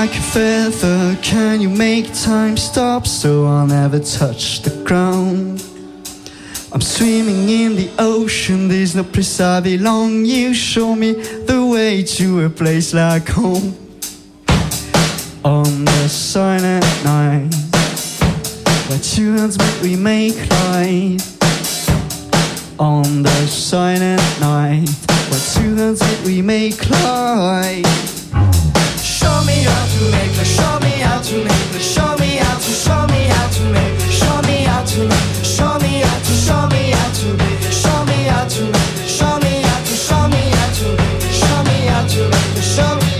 like a feather. Can you make time stop so I'll never touch the ground? I'm swimming in the ocean, there's no place I belong. You show me the way to a place like home. On the silent night, where two hands meet we make light. On the silent night, where two hands meet we make light. Show me how to make it, show me how to make it, show me how to, show me how to make it, show me how to make it, show me how to, show me how to make it, show me how to make it, show me how to, show me how to make it, show me how to make it, show me.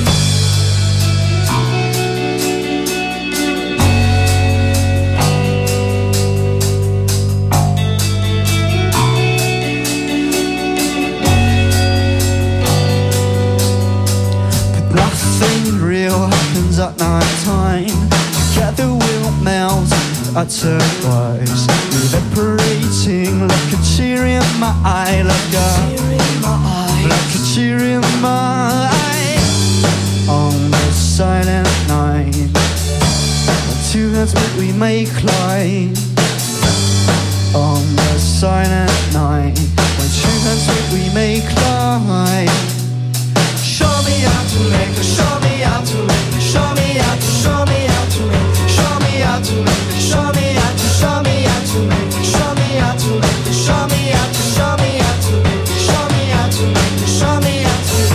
At night time, together we'll melt otherwise, evaporating like a tear in my eye, like a tear in my eye. On the silent night, when two hands meet we make light. On the silent night, when two hands meet we make light. Show me how to make it, show me how to make it. Show me how to, show me how to make it. Show me how to make it. Show me how to, show me how to make it. Show me how to make it. Show me how to, show me how to make it. Show me how to make it. Show me how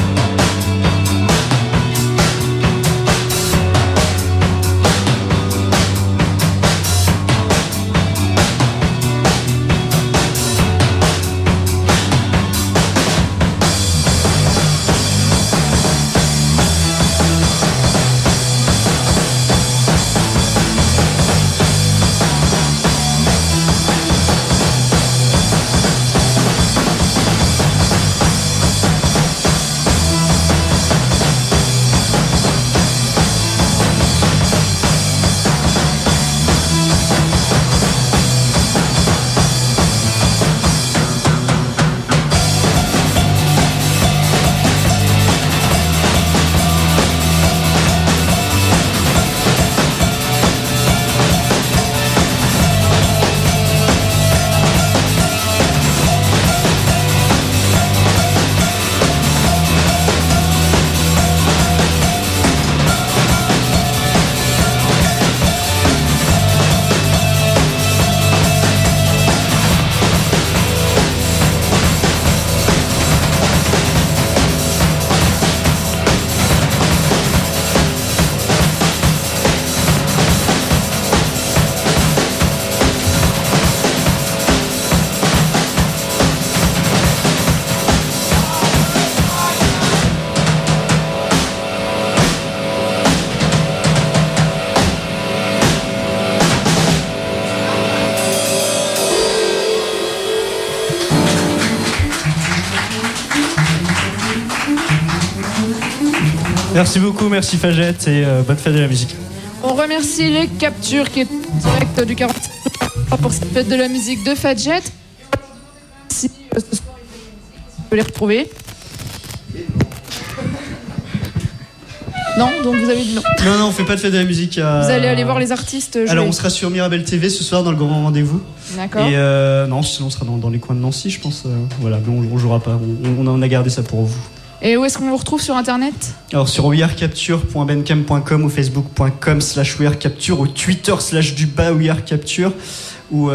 Merci beaucoup, merci Fagette et bonne fête de la musique. On remercie les Captures qui est direct du 47 pour cette fête de la musique de Fagette. Si ce soir, on peut les retrouver. Non, donc vous avez dit non. Non, on fait pas de fête de la musique. Vous allez aller voir les artistes jouer. Alors on sera sur Mirabel TV ce soir dans le grand rendez-vous. D'accord. Et non, sinon on sera dans les coins de Nancy, je pense. Voilà, mais on jouera pas. On a gardé ça pour vous. Et où est-ce qu'on vous retrouve sur internet? Alors sur wearecapture.bandcamp.com ou facebook.com/wearecapture ou twitter/wearecapture ou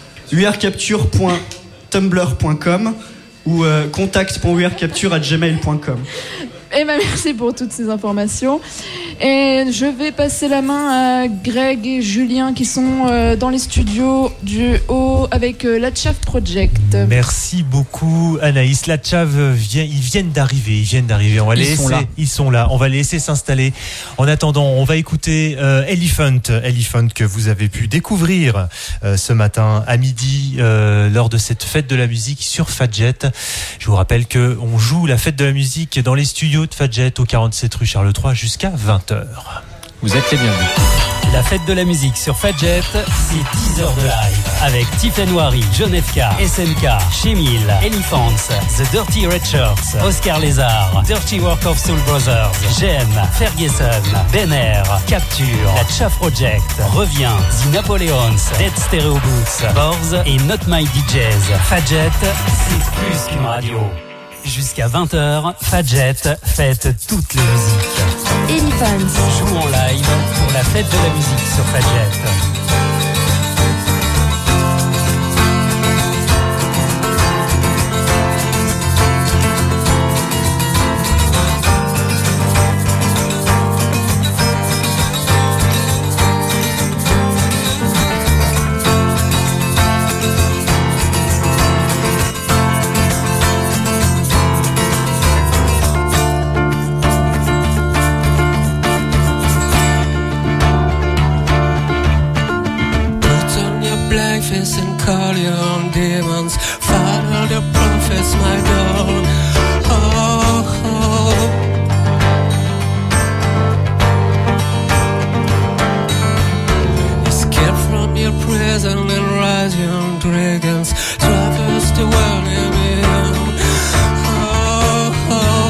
wearecapture.tumblr.com ou contact.wearecapture@gmail.com. Eh ben merci pour toutes ces informations. Et je vais passer la main à Greg et Julien qui sont dans les studios du haut avec la Tchave Project. Merci beaucoup Anaïs. La Tchave ils viennent d'arriver. On va ils sont là. On va les laisser s'installer. En attendant, on va écouter Elephant que vous avez pu découvrir ce matin à midi lors de cette fête de la musique sur Fadjet. Je vous rappelle que on joue la fête de la musique dans les studios de Fadjet au 47 rue Charles III jusqu'à 20h. Vous êtes les bienvenus. La fête de la musique sur Fadjet, c'est 10 heures de live. Avec Tiffany Noiry, John FK, SNK, Chemil, Elephants, The Dirty Red Shirts, Oscar Lézard, Dirty Work of Soul Brothers, Jem, Ferguson, Benner, Capture, La Cha Project, Revient, The Napoleons, Dead Stereo Boots, Borz et Not My DJs. Fadjet, c'est plus qu'une radio. Jusqu'à 20h, Fadjet fête toutes les musiques. Elephants Joue en live pour la fête de la musique sur Fadjet. And call your own demons. Follow the prophets, my God. Oh, oh. Escape from your prison and rise young dragons. Traverse the world in you. Oh, oh.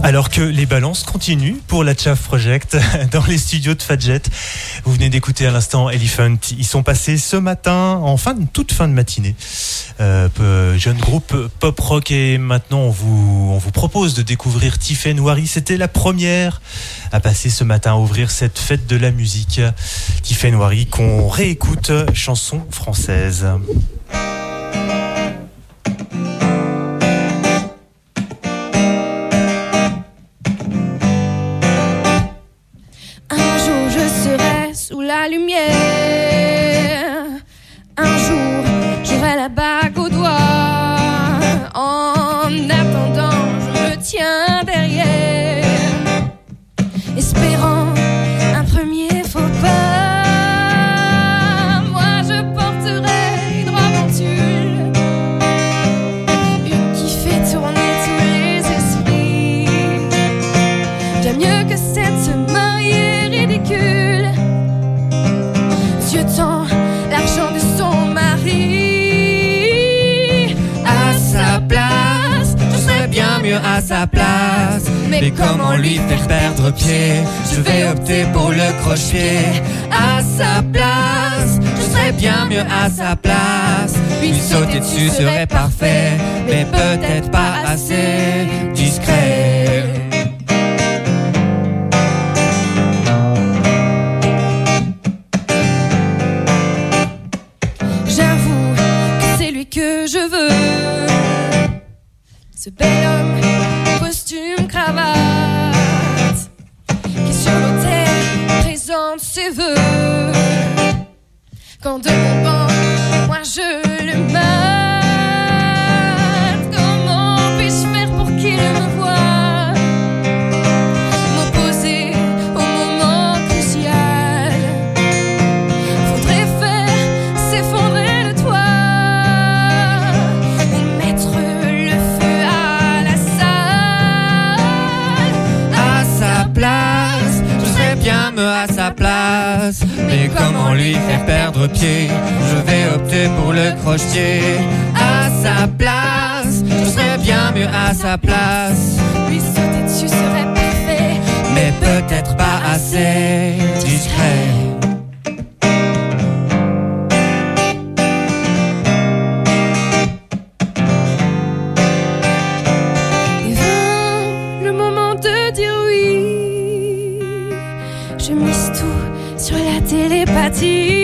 Alors que les balances continuent pour la Chav Project dans les studios de Fadjet. Vous venez d'écouter à l'instant Elephant. Ils sont passés ce matin, toute fin de matinée. Jeune groupe pop rock, et maintenant on vous propose de découvrir Tiffen Wari. C'était la première à passer ce matin, à ouvrir cette fête de la musique. Tiffen Wari qu'on réécoute, chanson française. Sous la lumière, un jour j'aurai la bague au doigt. En attendant, je me tiens derrière, espérant un premier faux pas. Moi je porterai droit mon tulle, une qui fait tourner tous les esprits. J'aime mieux que cette se marier ridicule. L'argent de son mari. À sa place, je serais bien mieux à sa place. Mais comment lui faire perdre pied? Je vais opter pour le crochet. À sa place, je serais bien mieux à sa place. Lui sauter dessus serait parfait, mais peut-être pas assez discret. Que je veux ce bel homme, costume, cravate, qui sur l'autel présente ses vœux. Quand de mon banc, moi je le mate. Comment puis-je faire pour qu'il me voie m'opposer au moment crucial? Faudrait faire s'effondrer le toit. À sa place, mais comment lui faire perdre pied? Je vais opter pour le crochet. À sa place, je serais bien mieux à sa place. Lui sauter dessus serait parfait, mais peut-être pas assez discret. Et vint le moment de dire oui. Je mise tout sur la télépathie.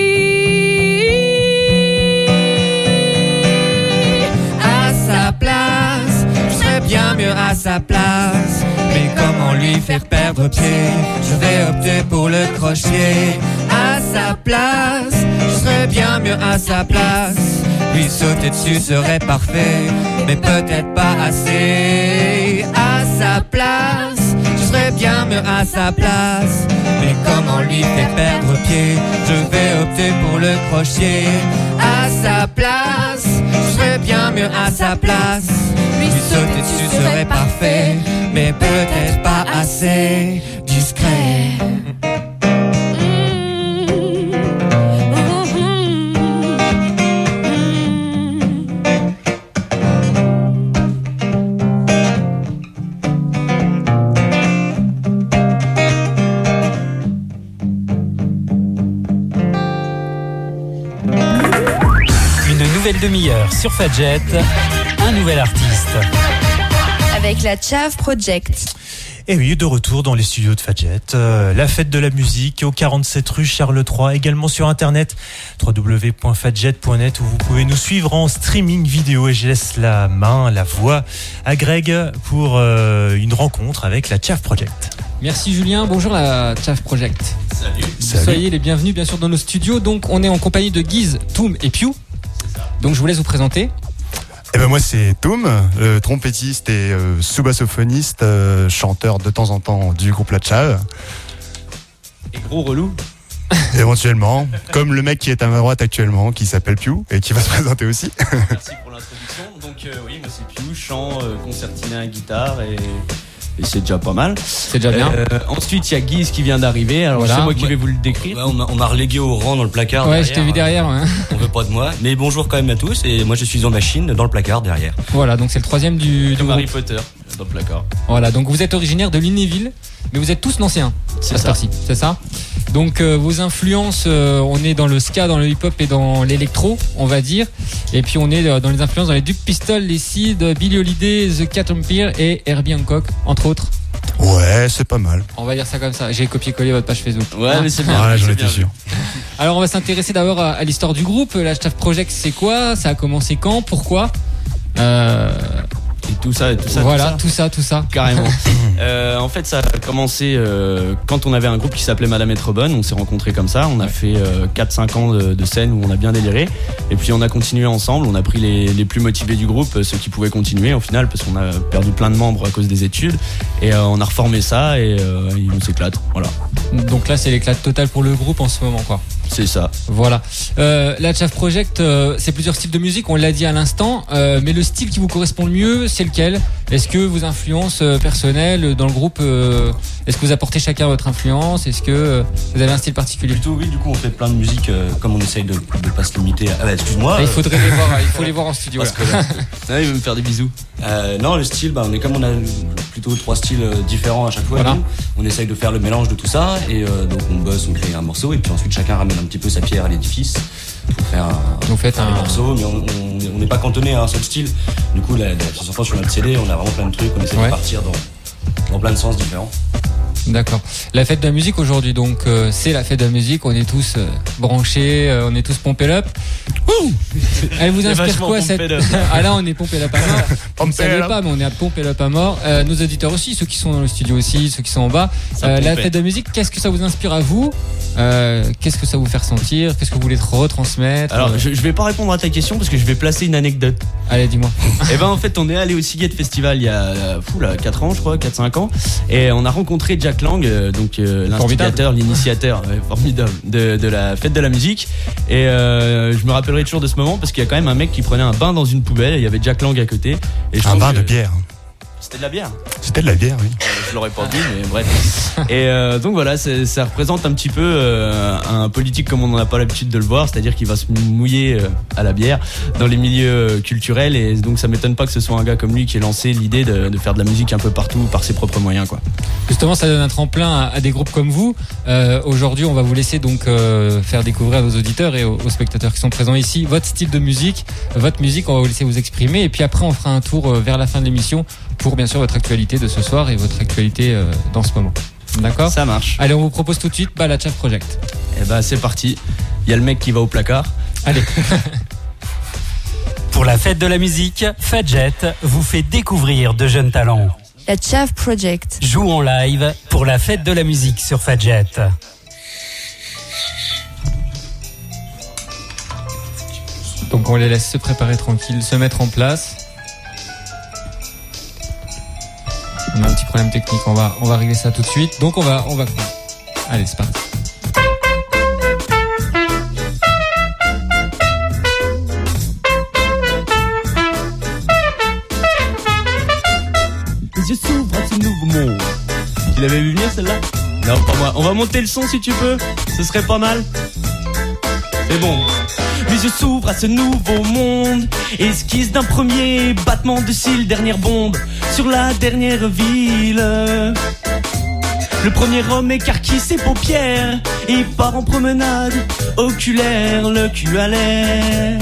À sa place, je serais bien mieux à sa place. Mais comment lui faire perdre pied? Je vais opter pour le crochet. À sa place, je serais bien mieux à sa place. Lui sauter dessus serait parfait, mais peut-être pas assez. À sa place, je serais bien mieux à sa place. Mais comment lui faire perdre pied? Je vais opter pour le crochet. À sa place, je serais bien mieux à sa place. Lui sauter dessus serait parfait, mais peut-être pas assez discret. Nouvelle demi-heure sur Fadjet, un nouvel artiste. Avec la Chav Project. Et oui, de retour dans les studios de Fadjet, la fête de la musique au 47 rue Charles III, également sur internet www.fadjet.net où vous pouvez nous suivre en streaming vidéo. Et je laisse la voix à Greg pour une rencontre avec la Chav Project. Merci Julien, bonjour la Chav Project. Salut. Soyez les bienvenus bien sûr dans nos studios. Donc on est en compagnie de Guise, Toom et Pew. Donc je vous laisse vous présenter. Eh ben moi c'est Toom, trompettiste et sous-bassophoniste, chanteur de temps en temps du groupe La Chav. Et gros relou. Éventuellement, comme le mec qui est à ma droite actuellement, qui s'appelle Pew et qui va se présenter aussi. Merci pour l'introduction. Donc oui, moi c'est Pew, chant, concertina, guitare et c'est déjà pas mal. C'est déjà bien. Ensuite, il y a Guise qui vient d'arriver. Alors, voilà. C'est moi qui vais vous le décrire. Ouais, on m'a relégué au rang dans le placard. Ouais, derrière. je t'ai vu derrière. Ouais. On veut pas de moi. Mais bonjour quand même à tous. Et moi, je suis en machine dans le placard derrière. Voilà, donc c'est le troisième du Harry Potter. dans le placard. Voilà, donc vous êtes originaire de Lunéville, mais vous êtes tous nancéens. C'est ça. C'est ça. Donc vos influences, on est dans le ska, dans le hip-hop et dans l'électro, on va dire. Et puis on est dans les influences dans les Duke Pistols, les Seeds, Billie Holiday, The Cat Empire et Herbie Hancock, entre autres. Ouais, c'est pas mal. On va dire ça comme ça. J'ai copié-collé votre page Facebook. Ouais, mais c'est bien. Ouais, j'en c'est étais bien sûr. Alors on va s'intéresser d'abord à l'histoire du groupe. La Chav Project, c'est quoi? Ça a commencé quand? Pourquoi? Et tout ça. Voilà, tout ça. Carrément. En fait, ça a commencé quand on avait un groupe qui s'appelait Madame est trop bonne. On s'est rencontrés comme ça. On a fait 4-5 ans de scène où on a bien déliré. Et puis on a continué ensemble. On a pris les plus motivés du groupe, ceux qui pouvaient continuer au final, parce qu'on a perdu plein de membres à cause des études. Et on a reformé ça et on s'éclate. Voilà. Donc là, c'est l'éclat total pour le groupe en ce moment, quoi. C'est ça. Voilà. La Chav Project, c'est plusieurs styles de musique, on l'a dit à l'instant, mais le style qui vous correspond le mieux, c'est lequel? Est-ce que vos influences personnelles dans le groupe, est-ce que vous apportez chacun votre influence? Est-ce que vous avez un style particulier? Plutôt oui, du coup on fait plein de musique comme on essaye de pas se limiter à... excuse-moi. Il faudrait les voir, il faut les voir en studio. Parce que là, il veut me faire des bisous. Non, le style, on a plutôt 3 styles différents à chaque fois. Voilà. On essaye de faire le mélange de tout ça et donc on bosse, on crée un morceau et puis ensuite chacun ramène un petit peu sa pierre à l'édifice pour faire un morceau, mais on n'est pas cantonné à un seul style. Du coup, la dernière fois sur notre CD, on a vraiment plein de trucs, on essaie de partir dans plein de sens différents. D'accord. La fête de la musique aujourd'hui, donc c'est la fête de la musique. On est tous branchés, on est tous pompés up. Elle vous inspire quoi cette... Ah là, on est pompé up à mort. Vous ne savez pas, mais on est à pompé up à mort. Nos auditeurs aussi, ceux qui sont dans le studio aussi, ceux qui sont en bas. La fête de la musique, qu'est-ce que ça vous inspire à vous? Qu'est-ce que ça vous fait ressentir? Qu'est-ce que vous voulez retransmettre? Alors, je vais pas répondre à ta question parce que je vais placer une anecdote. Allez, dis-moi. Et ben en fait, on est allé au Seagate Festival il y a 4 ans, je crois, 4-5 ans, et on a rencontré Jack Lang, donc l'instigateur, l'initiateur formidable de la fête de la musique. Et je me rappellerai toujours de ce moment parce qu'il y a quand même un mec qui prenait un bain dans une poubelle et il y avait Jack Lang à côté. Et un bain de bière. C'était de la bière. C'était de la bière, oui. Je l'aurais pas dit, mais bref. Et donc voilà, ça représente un petit peu un politique comme on n'en a pas l'habitude de le voir, c'est-à-dire qu'il va se mouiller à la bière dans les milieux culturels. Et donc ça m'étonne pas que ce soit un gars comme lui qui ait lancé l'idée de faire de la musique un peu partout par ses propres moyens, quoi. Justement, ça donne un tremplin à des groupes comme vous. Aujourd'hui, on va vous laisser donc faire découvrir à vos auditeurs et aux spectateurs qui sont présents ici votre style de musique, votre musique. On va vous laisser vous exprimer et puis après, on fera un tour vers la fin de l'émission pour bien sûr votre actualité de ce soir et votre actualité dans ce moment. D'accord? Ça marche. Allez, on vous propose tout de suite la Chav Project. Et bah c'est parti. Il y a le mec qui va au placard. Allez. Pour la fête de la musique, Fadjet vous fait découvrir de jeunes talents. La Chav Project. Joue en live pour la fête de la musique sur Fadjet. Donc on les laisse se préparer tranquille, se mettre en place. On a un petit problème technique, on va régler ça tout de suite. Donc on va. Allez, c'est parti. Les yeux s'ouvrent à ce nouveau monde. Tu l'avais vu venir celle-là? Non, pas moi. On va monter le son si tu peux. Ce serait pas mal. C'est bon. Les yeux s'ouvrent à ce nouveau monde. Esquisse d'un premier battement de cils, dernière bombe sur la dernière ville. Le premier homme écarquille ses paupières et part en promenade oculaire, le cul à l'air.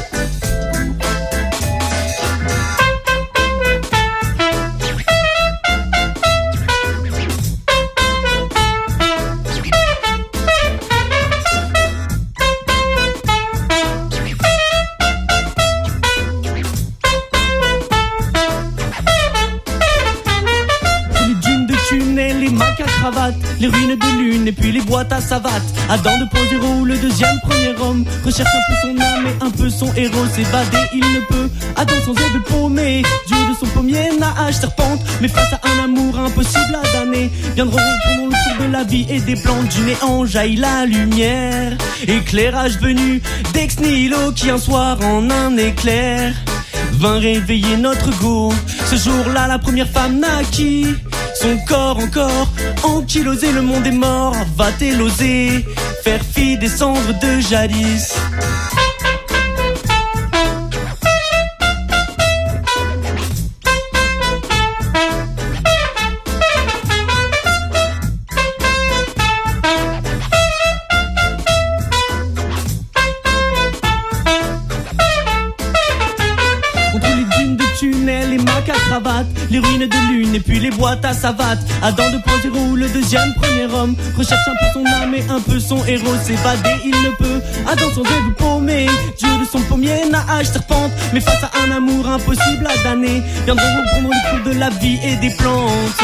Les ruines de lune et puis les boîtes à savates. Adam 2.0, le deuxième premier homme, recherche un peu son âme et un peu son héros. S'évader il ne peut, Adam sans aide paumé, dieu de son pommier, nage serpente. Mais face à un amour impossible à damner, viendront pendant le tour de la vie et des plantes du néant jaillit la lumière. Éclairage venu d'ex nihilo qui un soir en un éclair vint réveiller notre go. Ce jour-là la première femme naquit. Son corps encore ankylosé, le monde est mort. Va-t-elle oser faire fi des cendres de jadis? tunnels, les macs à cravate, les ruines de lune et puis les boîtes à savates. Adam 2.0, le deuxième premier homme, recherche un peu son âme et un peu son héros. S'évader il ne peut, Adam sans zèbre paumé, Dieu de son pommier nage serpente. Mais face à un amour impossible à damner, viendront reprendre le cours de la vie et des plantes.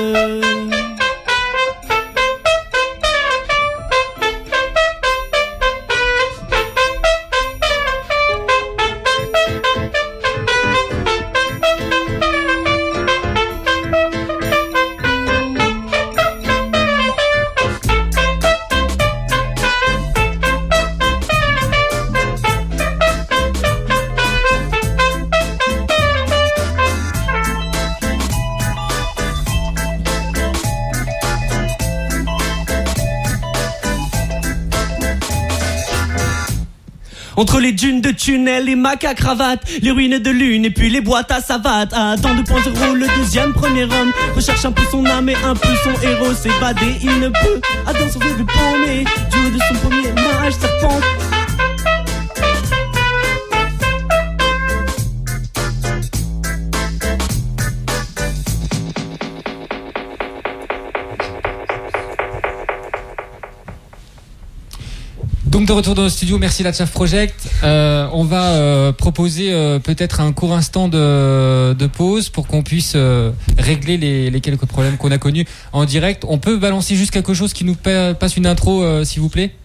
Entre les dunes de tunnels, les macs à cravate, les ruines de lune et puis les boîtes à savates. Adam 2.0, le deuxième premier homme, recherche un peu son âme et un peu son héros. S'évader il ne peut, Adam sans zèbre paumé, Dieu de son pommier nage serpente. Donc de retour dans le studio, merci la Tchaf Project. On va proposer peut-être un court instant de pause pour qu'on puisse régler les quelques problèmes qu'on a connus en direct. On peut balancer juste quelque chose qui nous passe une intro, s'il vous plaît.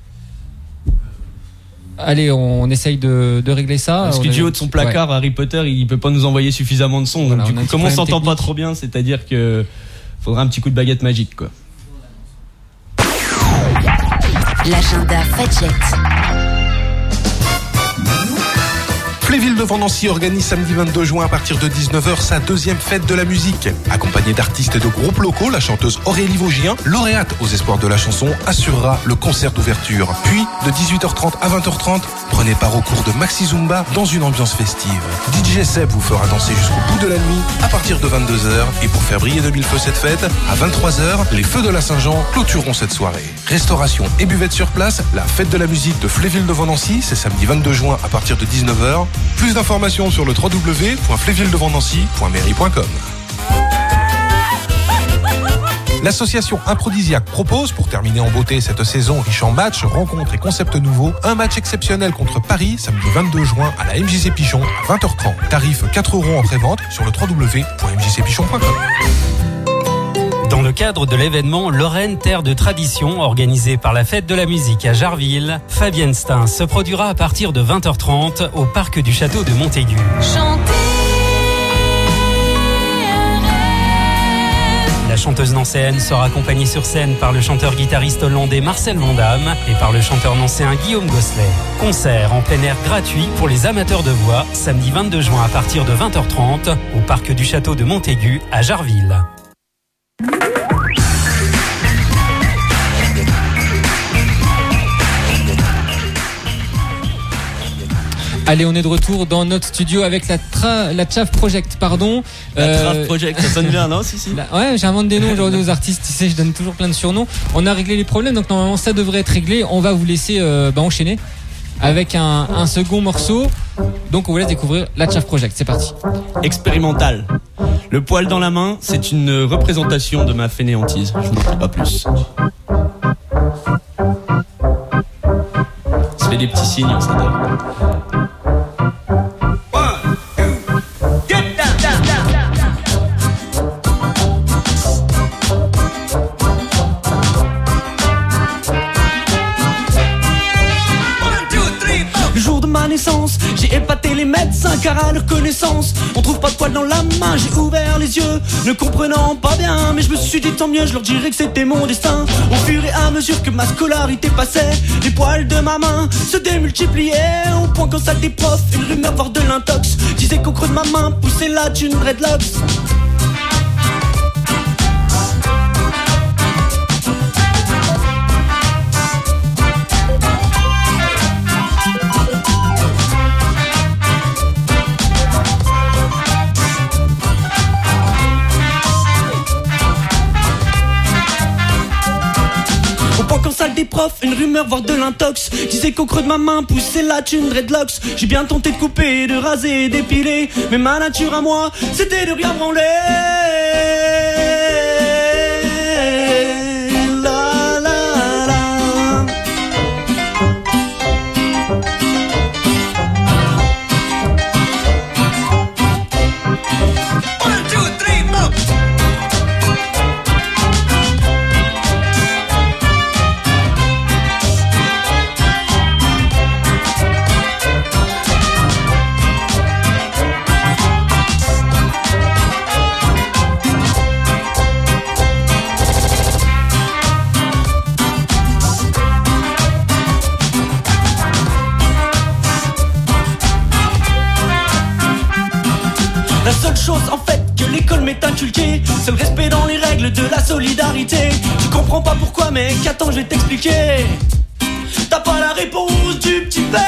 Allez, on essaye de régler ça. Parce que du haut de son placard, Harry Potter, il peut pas nous envoyer suffisamment de son. Voilà, donc, du coup, comme on s'entend pas trop bien, c'est-à-dire que faudra un petit coup de baguette magique, quoi. L'agenda Fadjet. Fléville de Vendancy organise samedi 22 juin à partir de 19h sa deuxième fête de la musique. Accompagnée d'artistes et de groupes locaux, la chanteuse Aurélie Vosgien, lauréate aux espoirs de la chanson, assurera le concert d'ouverture. Puis, de 18h30 à 20h30, prenez part au cours de Maxi Zumba dans une ambiance festive. DJ Seb vous fera danser jusqu'au bout de la nuit à partir de 22h. Et pour faire briller de mille feux cette fête, à 23h, les feux de la Saint-Jean clôtureront cette soirée. Restauration et buvette sur place, la fête de la musique de Fléville de Vendancy, c'est samedi 22 juin à partir de 19h. Plus d'informations sur le www.flévilledevendancy.mairie.com. L'association Improdisiaque propose, pour terminer en beauté cette saison riche en matchs, rencontres et concepts nouveaux, un match exceptionnel contre Paris, samedi 22 juin à la MJC Pichon à 20h30. Tarif 4 € en pré-vente sur le www.mjcpichon.com. Dans le cadre de l'événement Lorraine Terre de Tradition, organisé par la Fête de la Musique à Jarville, Fabienne Stein se produira à partir de 20h30 au parc du château de Montaigu. La chanteuse nancéenne sera accompagnée sur scène par le chanteur-guitariste hollandais Marcel Vandamme et par le chanteur nancéen Guillaume Gosselet. Concert en plein air gratuit pour les amateurs de voix, samedi 22 juin à partir de 20h30 au parc du château de Montaigu à Jarville. Allez, on est de retour dans notre studio avec la Tchaf Project, pardon. La Tchaf Project, ça sonne bien, non? Si. Ouais, j'invente des noms aujourd'hui aux artistes, tu sais, je donne toujours plein de surnoms. On a réglé les problèmes, donc normalement ça devrait être réglé. On va vous laisser enchaîner avec un second morceau. Donc on vous laisse découvrir la Tchaf Project, c'est parti. Expérimental. Le poil dans la main, c'est une représentation de ma fainéantise. Je n'en dis pas plus. Ça fait des petits signes, on s'adore. J'ai épaté les médecins car à leur connaissance on trouve pas de poils dans la main. J'ai ouvert les yeux ne comprenant pas bien, mais je me suis dit tant mieux, je leur dirais que c'était mon destin. Au fur et à mesure que ma scolarité passait, les poils de ma main se démultipliaient au point qu'en salle des profs une rumeur voire de l'intox disait qu'au creux de ma main poussait là d'une dreadlocks. prof, une rumeur, voire de l'intox. Disait qu'au creux de ma main poussait la thune dreadlocks. J'ai bien tenté de couper, de raser, d'épiler, mais ma nature à moi, c'était de rien branler. La seule chose en fait que l'école m'est inculquée, c'est le respect dans les règles de la solidarité. Tu comprends pas pourquoi mec, attends je vais t'expliquer. T'as pas la réponse du petit P.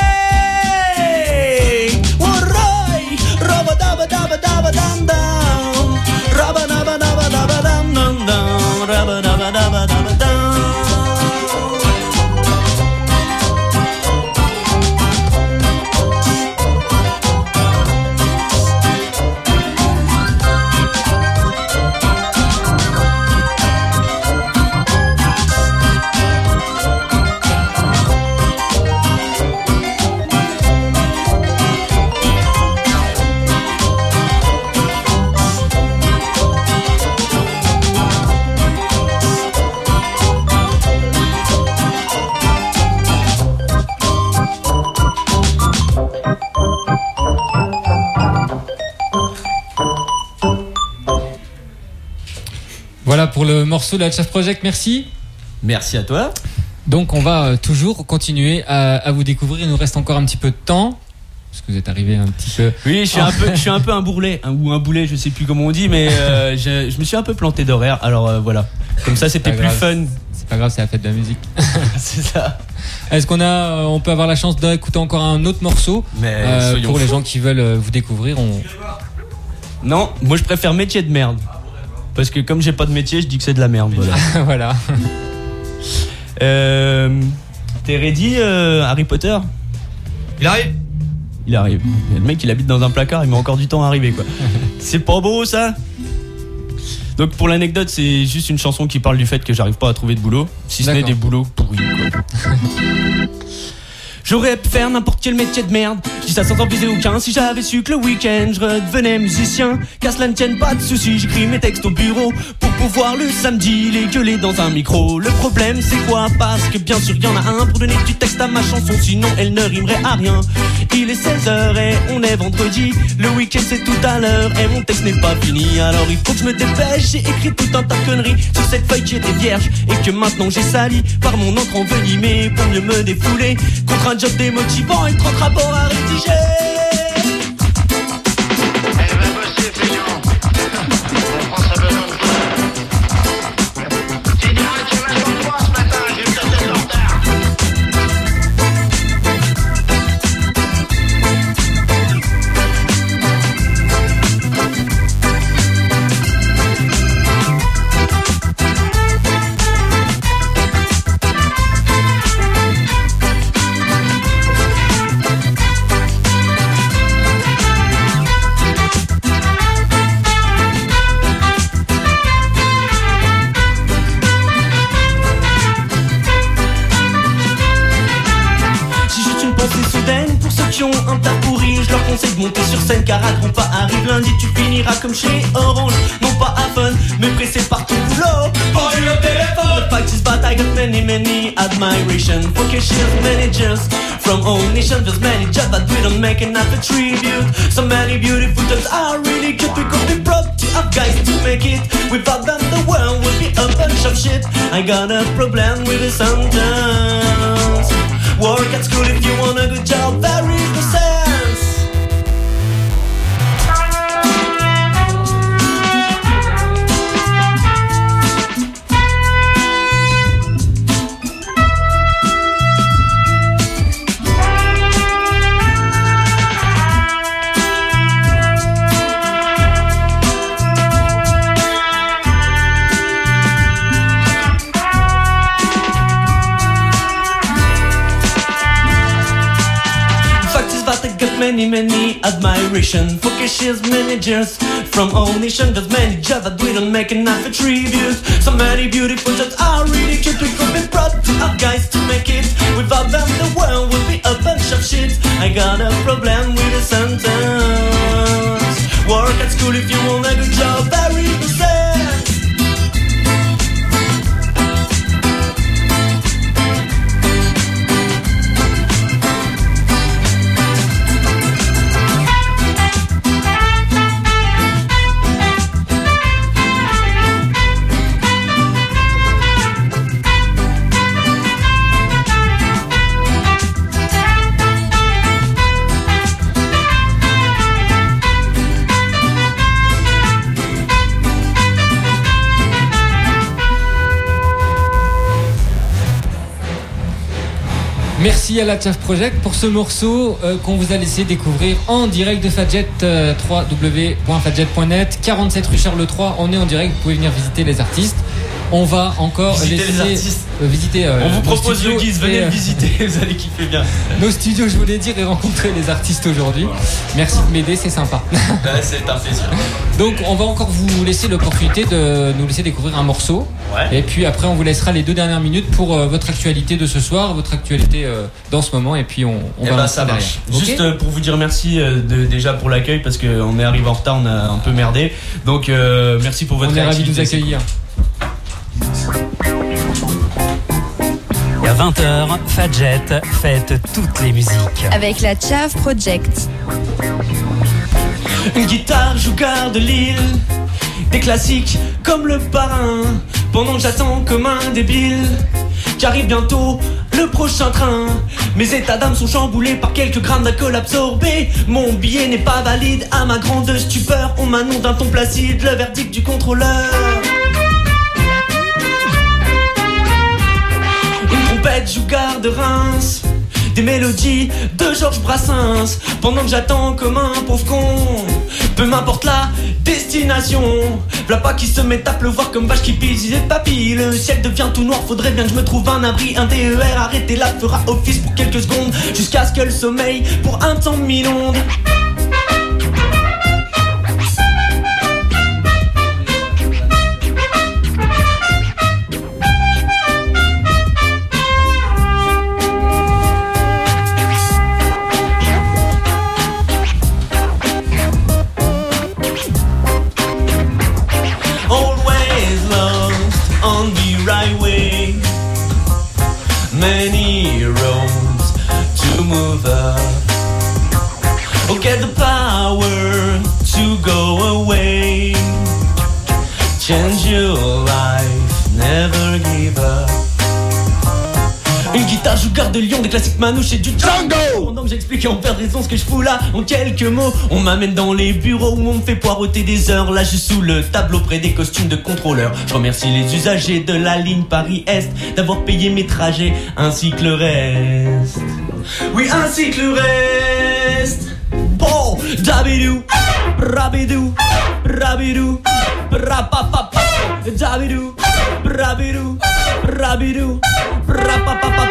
Voilà pour le morceau de la Tchaf Project, merci. Merci à toi. Donc on va toujours continuer à vous découvrir, il nous reste encore un petit peu de temps. Parce que vous êtes arrivé un petit peu... Oui, je suis un peu un bourrelet, ou un boulet, je sais plus comment on dit, mais je me suis un peu planté d'horaire, alors voilà. Comme ça c'était plus fun. C'est pas grave, c'est la fête de la musique. C'est ça. Est-ce on peut avoir la chance d'écouter encore un autre morceau pour les gens qui veulent vous découvrir Non, moi je préfère métier de merde. Parce que comme j'ai pas de métier, je dis que c'est de la merde. Voilà. Voilà. T'es ready, Harry Potter? Il arrive. Il arrive. Le mec, il habite dans un placard, il met encore du temps à arriver, quoi. C'est pas beau, ça? Donc, pour l'anecdote, c'est juste une chanson qui parle du fait que j'arrive pas à trouver de boulot. Si ce n'est des boulots pourris, quoi. J'aurais pu faire n'importe quel métier de merde. Je dis ça sans en viser aucun. Si j'avais su que le week-end je redevenais musicien, qu'à cela ne tienne pas de soucis, j'écris mes textes au bureau pour pouvoir le samedi les gueuler dans un micro. Le problème c'est quoi? Parce que bien sûr y'en a un pour donner du texte à ma chanson, sinon elle ne rimerait à rien. Il est 16h et on est vendredi. Le week-end c'est tout à l'heure et mon texte n'est pas fini. Alors il faut que je me dépêche. J'ai écrit tout un tas de conneries sur cette feuille qui était vierge et que maintenant j'ai sali par mon encre envenimée pour mieux me défouler contre un job démotivant et 30 rapports à rédiger. Elle va bosser, feignant. On prend ça besoin de toi. Tu diras que tu m'as sur toi ce matin, j'ai eu ta tête en retard. Un tas pourri, je leur conseille de monter sur scène car à gros pas arrive lundi, tu finiras comme chez Orange, non pas à fun, mais pressé par ton boulot. Prends le téléphone. The fact is but I got many admiration for cashiers, managers from all nations. There's many jobs that we don't make enough attribute. So many beautiful jobs are really good. We could be proud to have guys to make it. Without them the world would be a bunch of shit. I got a problem with it sometimes. Work at school if you want a good job, there is no sense. many admiration for cashiers, managers from all nations. There's many jobs that we don't make enough attributes. So many beautiful jobs are really cute. We could be proud to have guys to make it. Without them the world would be a bunch of shit. I got a problem with a sentence. Work at school if you want a good job, very percent. Merci à la Tchaf Project pour ce morceau qu'on vous a laissé découvrir en direct de Fadjet, www.fadjet.net, 47 rue Charles III. On est en direct, vous pouvez venir visiter les artistes. On va encore visiter. On vous propose le guise, venez le visiter, vous allez kiffer bien. Nos studios, je voulais dire, et rencontrer les artistes aujourd'hui. Voilà. Merci de m'aider, c'est sympa. C'est un plaisir. Donc, on va encore vous laisser l'opportunité de nous laisser découvrir un morceau. Ouais. Et puis après, on vous laissera les 2 dernières minutes pour votre actualité de ce soir, votre actualité dans ce moment. Et puis, on va ça marche. Juste pour vous dire merci déjà pour l'accueil, parce qu'on est arrivé en retard, on a un peu merdé. Donc, merci pour votre réactivité. On est ravis de vous accueillir. Et à 20h, Fadjet fête toutes les musiques. Avec la Tchaf Project. Une guitare joue garde l'île. Des classiques comme le parrain. Pendant que j'attends comme un débile qu'arrive bientôt le prochain train. Mes états d'âme sont chamboulés par quelques grammes d'alcool absorbés. Mon billet n'est pas valide à ma grande stupeur. On m'annonce d'un ton placide le verdict du contrôleur. Joue garde Reims, des mélodies de Georges Brassens. Pendant que j'attends comme un pauvre con, peu m'importe la destination. V'là pas qui se met à pleuvoir comme vache qui pisse des papilles. Le ciel devient tout noir, faudrait bien que je me trouve un abri. Un TER arrêté là fera office pour quelques secondes, jusqu'à ce que le sommeil pour un temps mi-ondes. Many roads to move up. Oh, get the power to go away. Change your life, never give up. Une guitare joue garde de lion, des classiques manouches et du Django. Pendant que j'explique en perd raison ce que je fous là, en quelques mots, on m'amène dans les bureaux où on me fait poireauter des heures. Là je suis sous le tableau près des costumes de contrôleurs. Je remercie les usagers de la ligne Paris-Est d'avoir payé mes trajets ainsi que le reste. Oui, ainsi que le reste. Bon, dabidou, rabidou, rabidou, rapapapa, dabidou, rabidou, rabidou, rapapapa.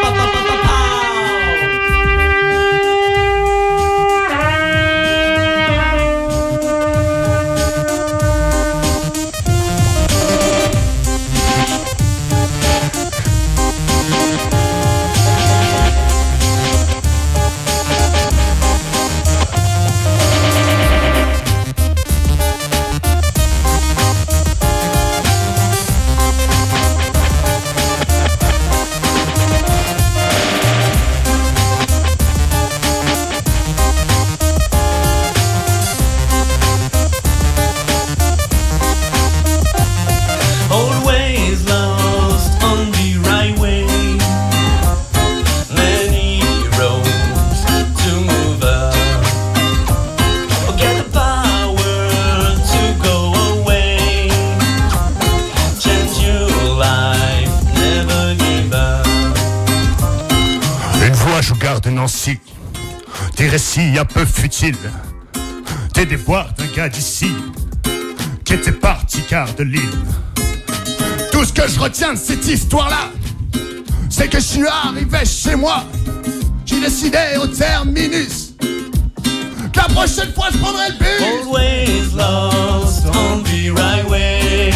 Nancy, tes récits un peu futiles, tes déboires d'un gars d'ici qui était parti quart de l'île. Tout ce que je retiens de cette histoire-là, c'est que je suis arrivé chez moi, j'ai décidé au terminus que la prochaine fois je prendrai le bus. Always lost on the right way.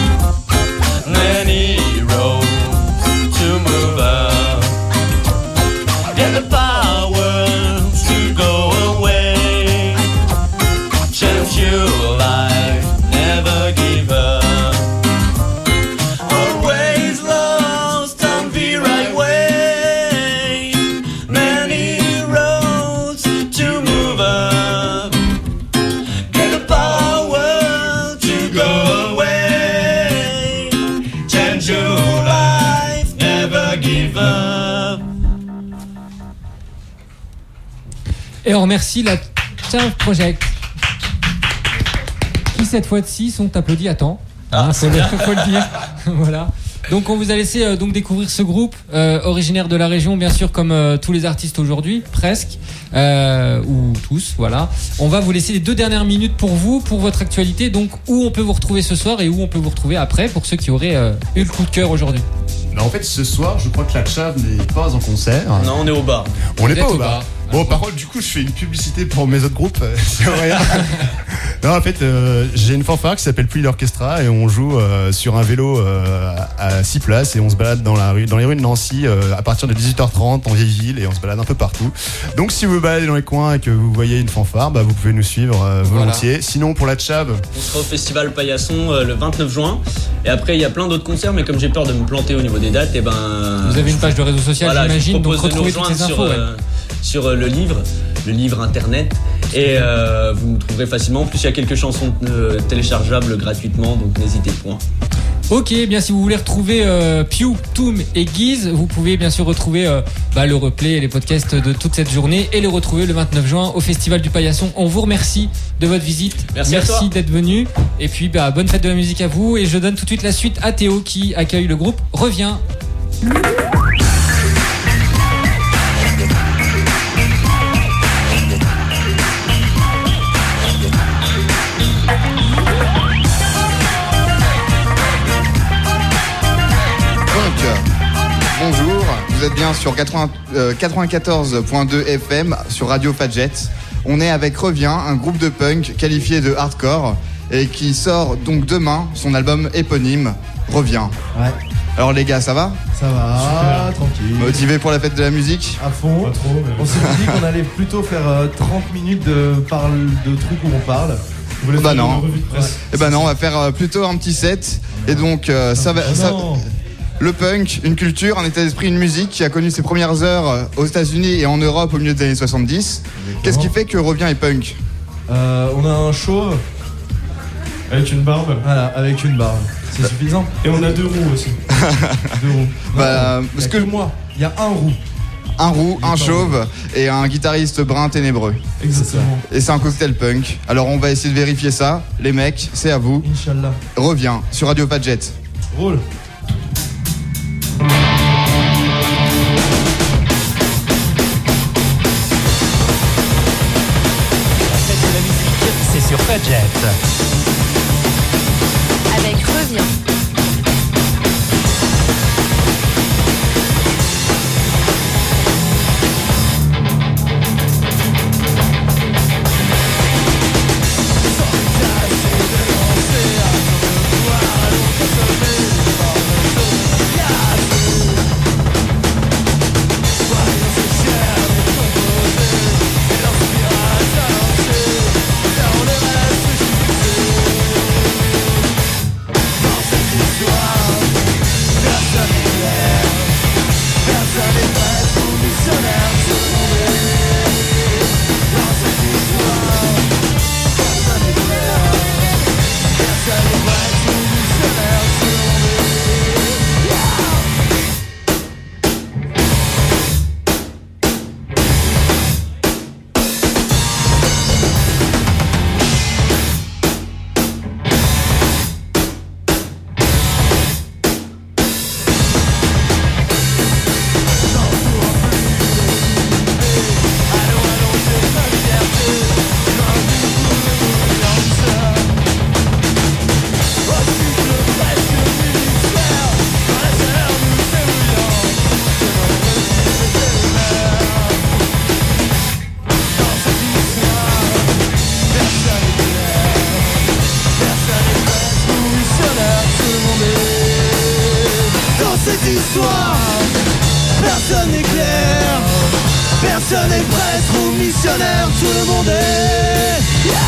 Many roads to move up. Get the power to go away. Change your life, never give up. Always lost on the right way. Many roads to move up. Get the power to go away. Change your life, never give up. Et on remercie la Chav Project qui cette fois-ci sont applaudis à temps. Faut le dire. Voilà. Donc on vous a laissé donc découvrir ce groupe originaire de la région, bien sûr, comme tous les artistes aujourd'hui, presque, ou tous, voilà. On va vous laisser les 2 dernières minutes pour vous, pour votre actualité, donc où on peut vous retrouver ce soir et où on peut vous retrouver après, pour ceux qui auraient eu le coup de cœur aujourd'hui. Bah en fait, ce soir, je crois que la Chav n'est pas en concert. Non, on est au bar. On n'est pas au bar. Bon, par contre, du coup, je fais une publicité pour mes autres groupes. C'est rien. Non, en fait, j'ai une fanfare qui s'appelle Pluie d'Orchestra et on joue sur un vélo à 6 places et on se balade dans les rues de Nancy à partir de 18h30 en vieille ville et on se balade un peu partout. Donc, si vous vous baladez dans les coins et que vous voyez une fanfare, bah, vous pouvez nous suivre volontiers. Voilà. Sinon, pour la Chav, on sera au Festival Paillasson le 29 juin. Et après, il y a plein d'autres concerts, mais comme j'ai peur de me planter au niveau des dates, et ben. Vous avez une page de réseaux sociaux, voilà, j'imagine, donc retrouvez toutes ces infos. Sur le livre internet, et vous nous trouverez facilement. En plus, il y a quelques chansons téléchargeables gratuitement, donc n'hésitez point. Ok, bien si vous voulez retrouver Pew, Toom et Guise, vous pouvez bien sûr retrouver le replay et les podcasts de toute cette journée et les retrouver le 29 juin au Festival du Paillasson. On vous remercie de votre visite. Merci d'être venu. Et puis bonne fête de la musique à vous. Et je donne tout de suite la suite à Théo qui accueille le groupe Reviens. Bonjour, vous êtes bien sur 94.2 FM sur Radio Fadjet. On est avec Reviens, un groupe de punk qualifié de hardcore et qui sort donc demain son album éponyme, Reviens. Ouais. Alors les gars, ça va ? Ça va, super, tranquille. Motivé pour la fête de la musique ? À fond. Pas trop, mais... On s'est dit qu'on allait plutôt faire 30 minutes de trucs où on parle. Bah non. Non, on va faire plutôt un petit set. Et donc ça va... Le punk, une culture, un état d'esprit, une musique qui a connu ses premières heures aux États-Unis et en Europe au milieu des années 70. Qu'est-ce qui fait que Reviens est punk ? On a un chauve. Avec une barbe. Voilà, avec une barbe. C'est suffisant. Et on a 2 roues aussi. 2 roues. Parce que moi, il y a un roux. Un roux, un chauve et un guitariste brun ténébreux. Exactement. Et c'est un cocktail punk. Alors on va essayer de vérifier ça. Les mecs, c'est à vous. Inch'Allah. Reviens sur Radio Fadjet. Roule. C'est sur Fadjet. Avec Reviens. Fixé personne n'est clair. Personne n'est prêtre ou missionnaire, tout le monde est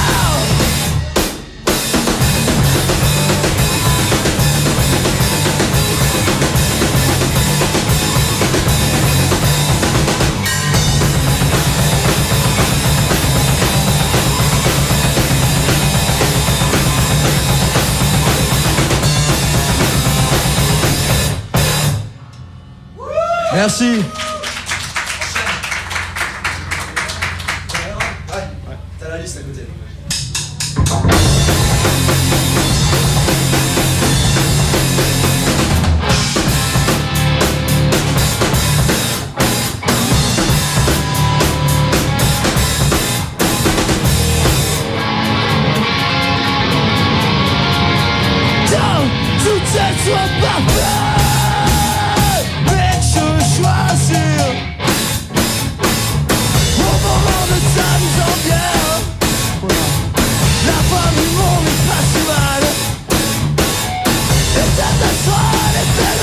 Merci. T'as la liste à côté. Tout ça soit parfait, mais je choisis au moment de ta mise en guerre. La femme du monde est pas si mal, et ta soie est belle.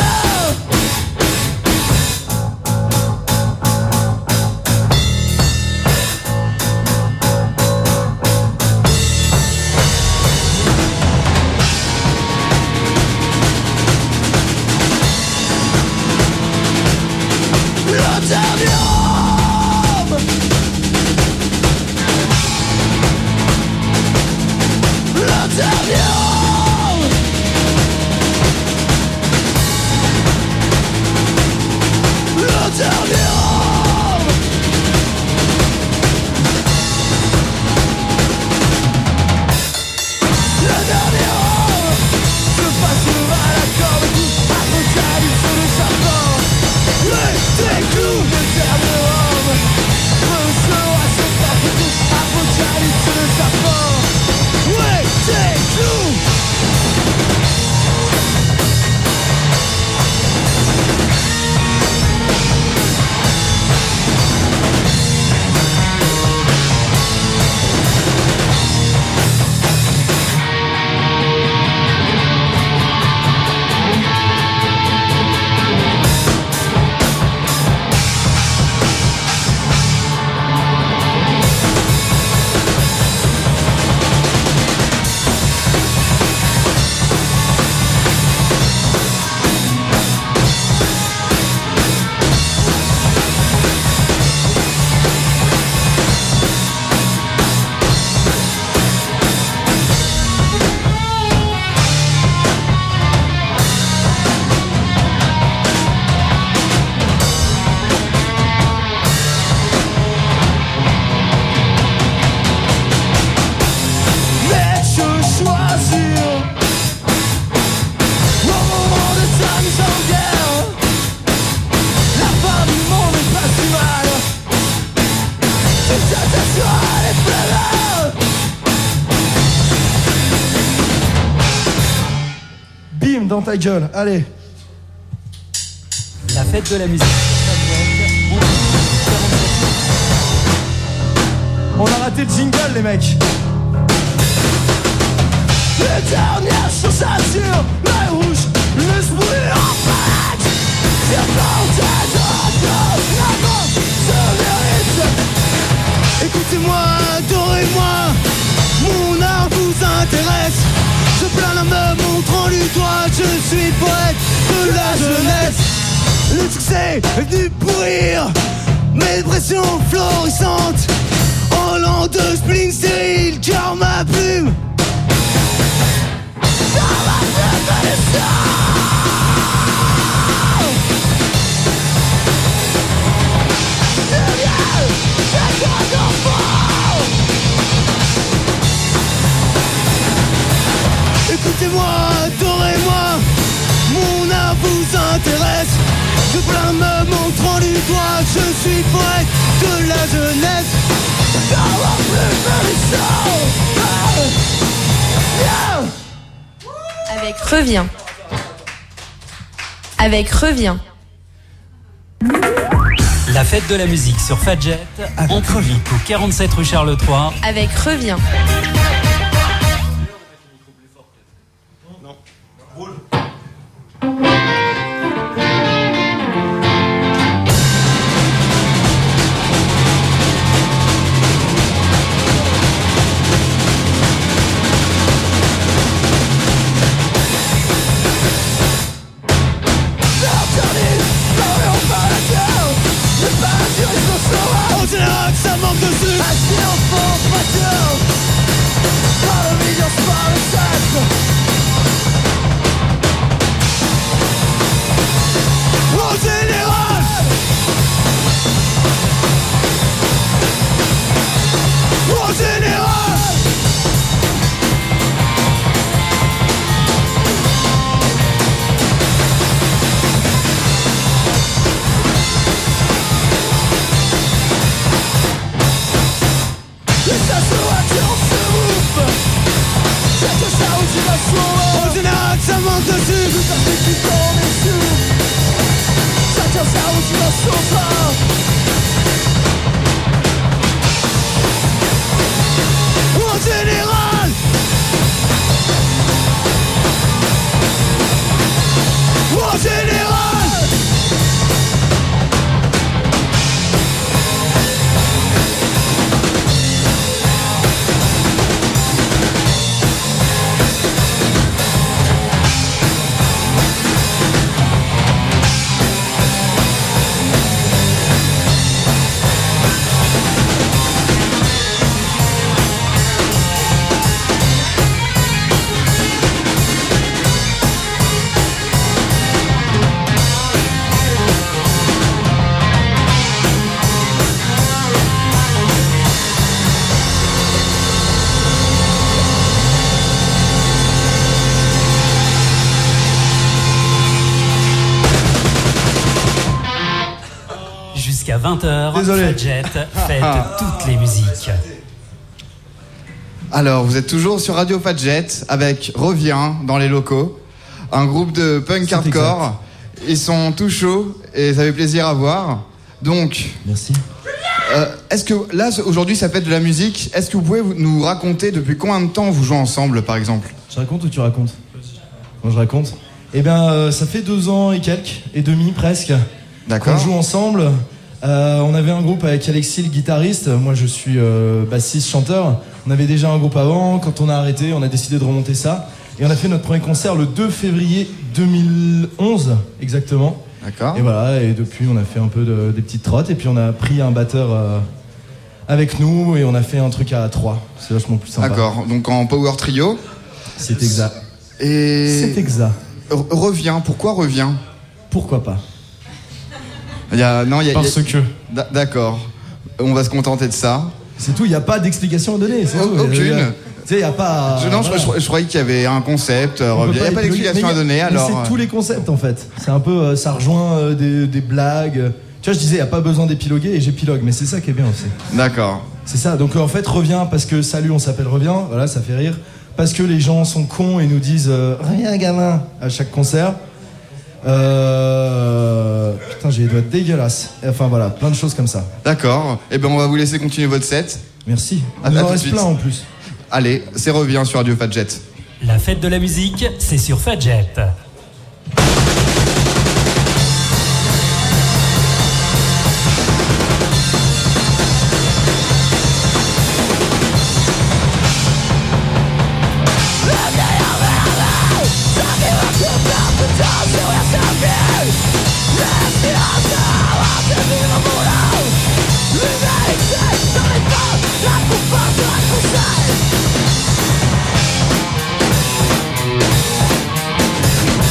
Dans ta gueule, allez. La fête de la musique. On a raté le jingle, les mecs. Les dernières sensations, l'œil rouge, l'esprit en pâte. C'est porté de la vente se mérite. Écoutez-moi, adorez-moi, mon art vous intéresse. Je plains la me montrant du doigt, je suis le poète de la jeunesse. Le succès est venu pourrir mes dépressions florissantes. En l'an de spleen stérile, car ma plume dans ma plume de l'essence. Écoutez-moi, adorez-moi, mon art vous intéresse. Je plains me montrant du doigt, je suis poète de la jeunesse. D'avoir plus de Avec Reviens. Avec Reviens. La fête de la musique sur Fadjet, en public au 47 rue Charles III. Avec Reviens. Chacun sa routine à son. En général ça monte dessus. Tout à fait qui tombe dessus. Chacun sa routine à son pas. En général. En général. Jusqu'à 20h, Désolé. Fadjet fête toutes les musiques. Alors, vous êtes toujours sur Radio Fadjet avec Reviens dans les locaux, un groupe de punk hardcore. Ils sont tout chauds et ça fait plaisir à voir. Donc, merci. Est-ce que là, aujourd'hui, ça fait de la musique. Est-ce que vous pouvez nous raconter depuis combien de temps vous jouez ensemble, par exemple? Je raconte ou tu racontes? Moi, je raconte. Eh bien, ça fait 2 ans et quelques, et demi presque. D'accord. On joue ensemble. On avait un groupe avec Alexis, le guitariste. Moi, je suis bassiste, chanteur. On avait déjà un groupe avant. Quand on a arrêté, on a décidé de remonter ça. Et on a fait notre premier concert le 2 février 2011, exactement. D'accord. Et voilà, et depuis, on a fait un peu des petites trottes. Et puis, on a pris un batteur avec nous et on a fait un truc à 3. C'est vachement plus sympa. D'accord, donc en power trio. C'est exact. Et... C'est exact. Reviens, pourquoi Reviens? Pourquoi pas? Parce que. D'accord. On va se contenter de ça. C'est tout, il n'y a pas d'explication à donner. C'est tout. Aucune. Tu sais, il n'y a pas. Je croyais qu'il y avait un concept. Il n'y a pas d'explication à donner. Alors. C'est tous les concepts en fait. C'est un peu. Ça rejoint des blagues. Tu vois, je disais, il n'y a pas besoin d'épiloguer et j'épilogue. Mais c'est ça qui est bien aussi. D'accord. C'est ça. Donc en fait, Reviens parce que salut, on s'appelle Reviens. Voilà, ça fait rire. Parce que les gens sont cons et nous disent Reviens, gamin, à chaque concert. Putain, j'ai les doigts dégueulasses. Enfin voilà, plein de choses comme ça. D'accord. Eh ben on va vous laisser continuer votre set. Merci. Il en reste plein en plus. Allez, c'est Reviens sur Radio Fadjet. La fête de la musique, c'est sur Fadjet. La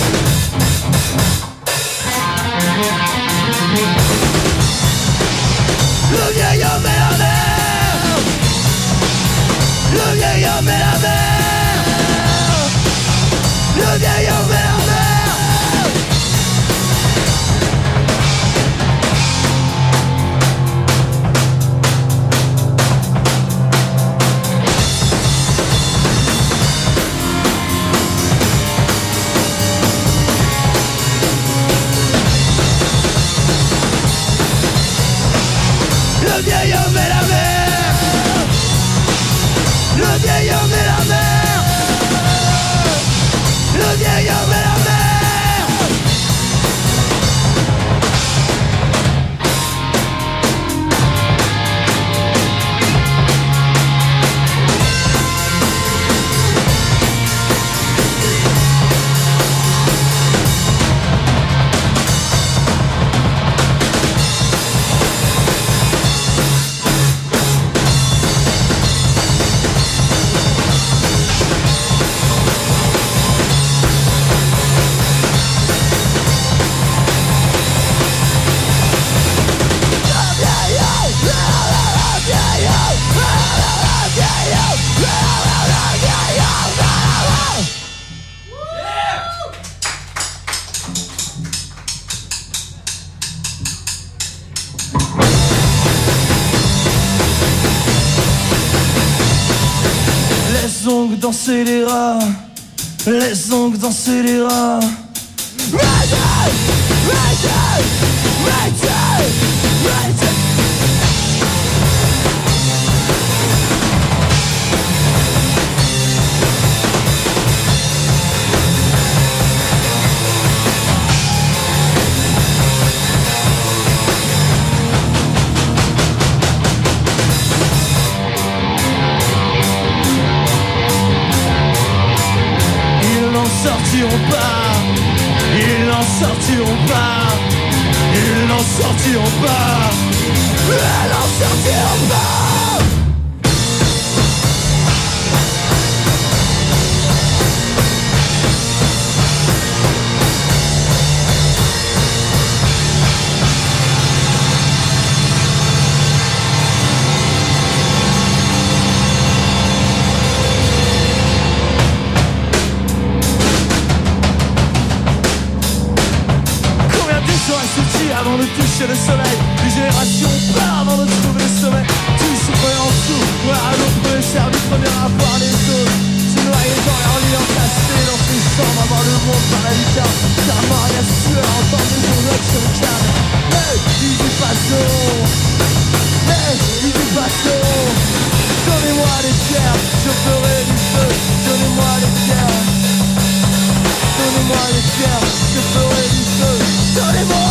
dans ses rats, les ongles dans ses rats. Sortiront pas, ils n'en sortiront pas, ils n'en sortiront pas, ils n'en sortiront pas. Avant de toucher le soleil, les générations partent avant de trouver le sommet. Tous se croyaient en dessous, voir à l'autre les servis, premier à voir les autres. Se noyer dans leur lit entassé dans ses chambres, avoir le monde par la lucarne. Carrément rien sueur, entendre des journaux sur le câble. Mais ils y passeront, mais ils y passeront. Donnez-moi les pierres, je ferai du feu. Donnez-moi les pierres, donnez-moi les pierres, je ferai du feu. Donnez-moi.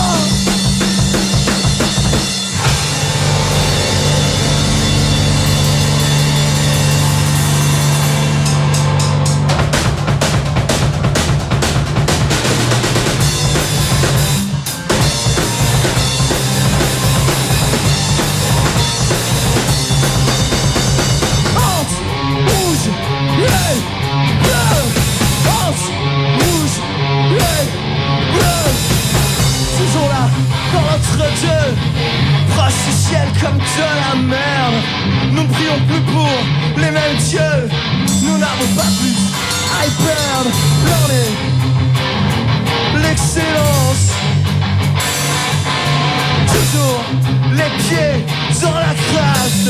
Comme de la merde, nous prions plus pour les mêmes dieux. Nous n'avons pas plus à y perdre. L'on est l'excellence. Toujours les pieds dans la crasse.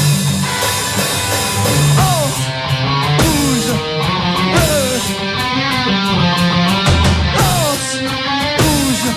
On bouge, on bouge.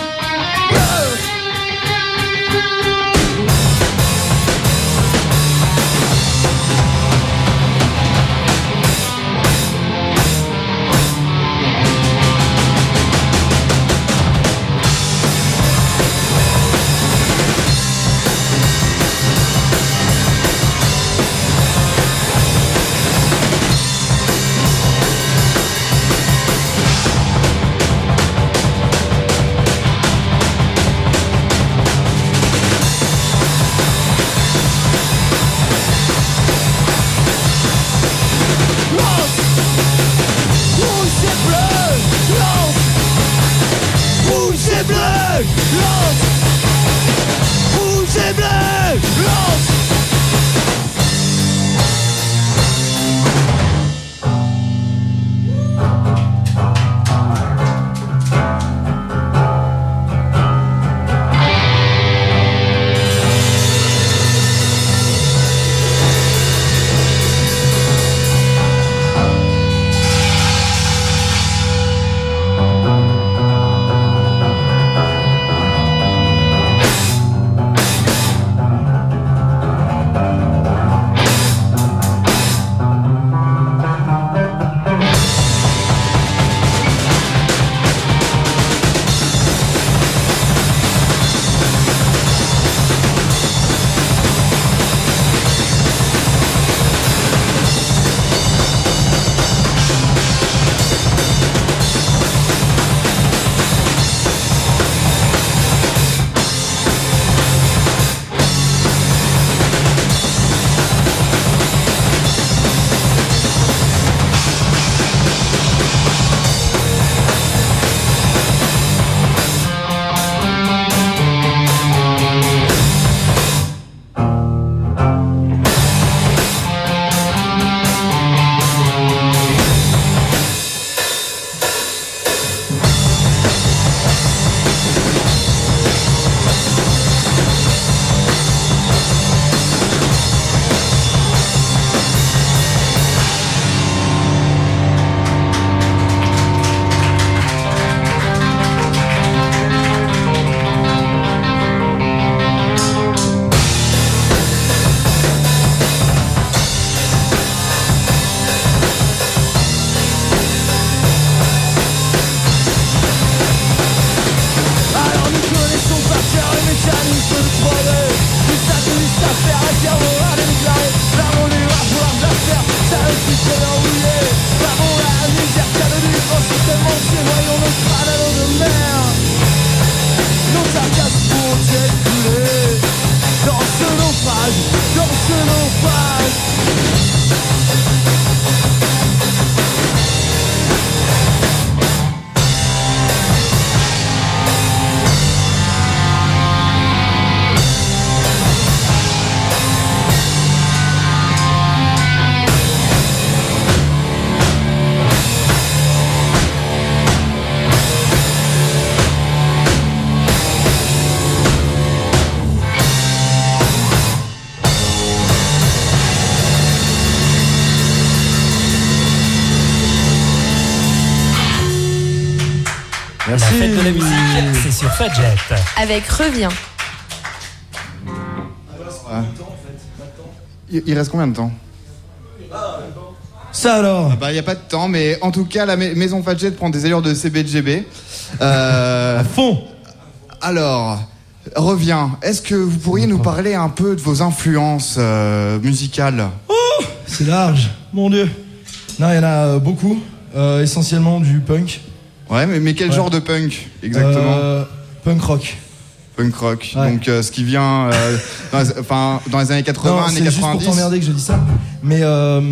La fête de la musique, c'est sur Fadjet. Avec Reviens. Il reste combien de temps? Ça alors? Il n'y a pas de temps, mais en tout cas, la maison Fadjet prend des allures de CBGB. À fond. Alors, Reviens. Est-ce que vous pourriez nous parler un peu de vos influences musicales? Oh, c'est large, mon Dieu. Non, il y en a beaucoup. Essentiellement du punk. Ouais, mais quel genre de punk exactement? Punk rock. Punk rock. Ouais. Donc ce qui vient dans les années 80, non, années 90. C'est juste pour t'emmerder que je dis ça. Mais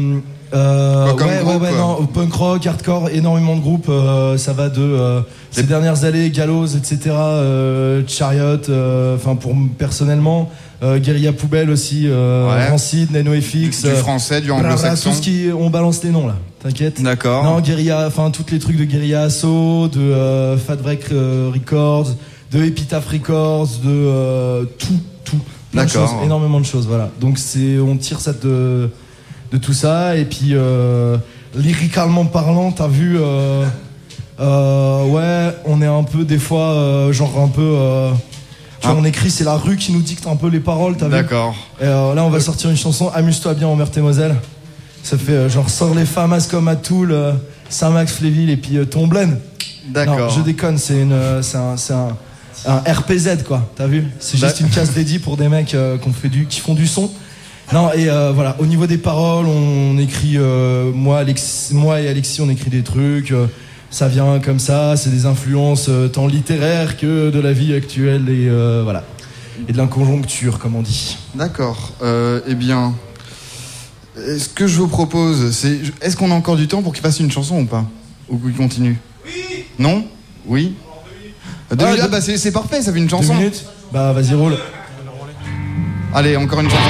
non, punk rock, hardcore, énormément de groupes. Ça va de ces dernières années, Gallows, etc. Chariot. Pour personnellement, Guérilla Poubelle aussi. Rancid, NoFX. Du français, du anglo-saxon. Tout ce qui, on balance les noms là. T'inquiète. D'accord. Non, Guérilla, tous les trucs de Guérilla Assault, de Fat Wreck Records, de Epitaph Records, de tout. D'accord. Énormément de choses, voilà. Donc on tire ça de tout ça, et puis lyricalement parlant, t'as vu, on est un peu des fois, on écrit, c'est la rue qui nous dicte un peu les paroles, t'as vu. D'accord. Et là, on va sortir une chanson, Amuse-toi bien en Meurthe-et-Moselle. Ça fait sors les FAMAS comme à Toul, Saint-Max, Fléville, et puis Tomblaine. D'accord. Non, je déconne, c'est un RPZ, quoi, t'as vu. C'est juste une case dédiée pour des mecs qui font du son. Non, et voilà, au niveau des paroles, on écrit, moi et Alexis, on écrit des trucs, ça vient comme ça, c'est des influences tant littéraires que de la vie actuelle, et voilà, et de l'inconjoncture, comme on dit. D'accord, eh bien, ce que je vous propose, c'est, est-ce qu'on a encore du temps pour qu'il fasse une chanson ou pas? Ou qu'il continue? Oui. Non? Oui. 2 minutes, c'est parfait, ça fait une chanson. 2 minutes? Bah vas-y, roule. Allez, encore une chanson.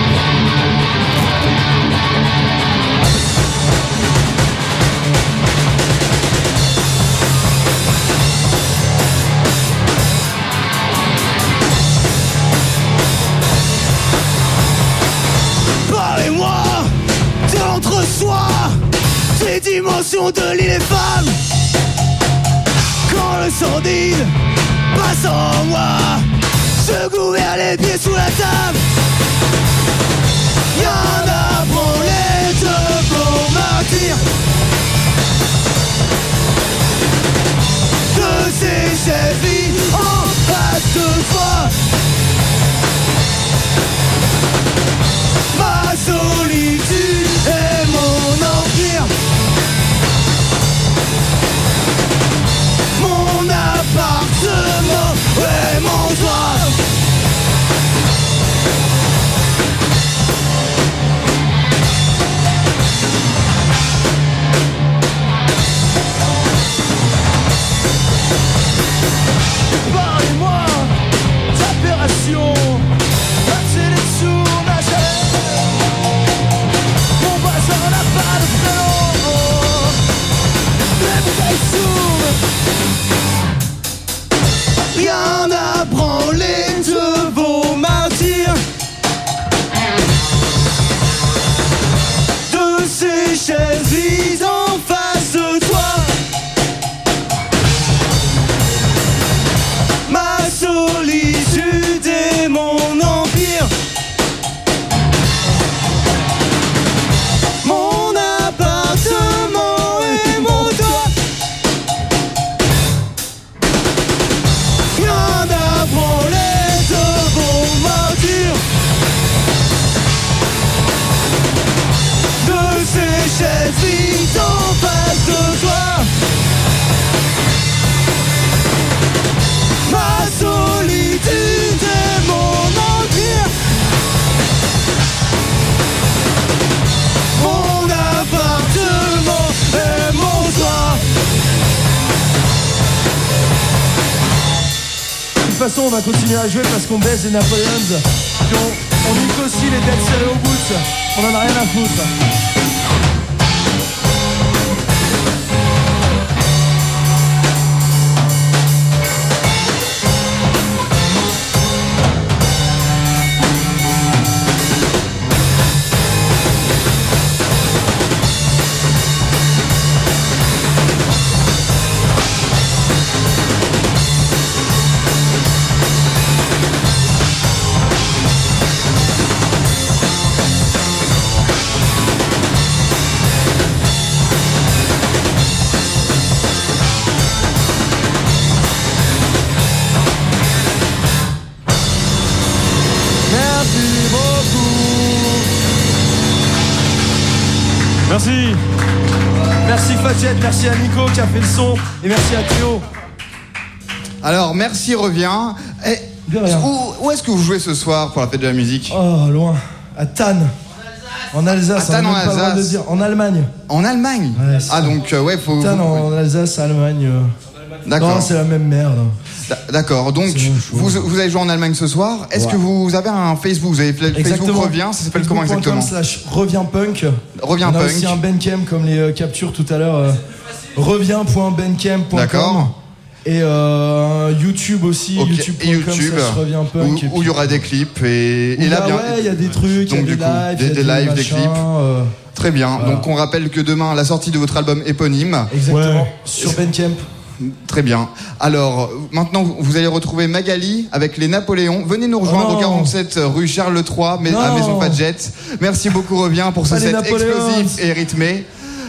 Parlez-moi de l'entre-soi, des dimensions de l'île et femmes. Quand le sordide passe en moi, je gouverne les pieds sous la table. Y'en a brûlé de beaux martyrs, de ces chefs en face de toi. Ma solitude est mon empire, mon appartement est mon toit. Parlez-moi d'opération, passer les sourds nageurs. Mon bazar n'a pas de prénom, les bouteilles s'ouvrent. Rien à branler de vos martyrs, de ces chaises vides en face de toi. Ma solitude est mon empire, mon appartement est mon toit. Rien à branler de vos martyrs, de ces chaises vides en face de toi. Ma solitude est mon empire, mon appartement est mon toit. De toute façon, on va continuer à jouer parce qu'on baise les Napoleons. Puis on nique aussi les Dead Stereo Boots. On en a rien à foutre. Merci. Merci Fadjet, merci à Nico qui a fait le son et merci à Théo. Alors, merci revient. Et où est-ce que vous jouez ce soir pour la fête de la musique? Oh, loin. À Tannes. En Alsace. À Tannes, en Alsace. Alsace. Pas le droit de le dire. En Allemagne. En Allemagne? Ouais, ah, donc, ouais, faut. Tannes en Alsace, Allemagne. D'accord. Non, c'est la même merde. D'accord, donc vous allez jouer en Allemagne ce soir. Est-ce que vous avez un Facebook? Vous avez Facebook Revient, ça s'appelle comment exactement? /Revient Punk. Revient On a Punk. aussi un Bandcamp comme les captures tout à l'heure. Revient.bandcamp.com. D'accord. Et YouTube aussi, YouTube, où il y aura des clips et là bien. Ouais, il y a des trucs, il y a des lives, des lives, des clips. Très bien. Voilà. Donc on rappelle que demain la sortie de votre album éponyme. Exactement. Sur Bandcamp. Très bien. Alors, maintenant, vous allez retrouver Magali avec les Napoléons. Venez nous rejoindre au 47 rue Charles III, à Maison Fadjet. Merci beaucoup, Revient, pour ce set explosif et rythmé.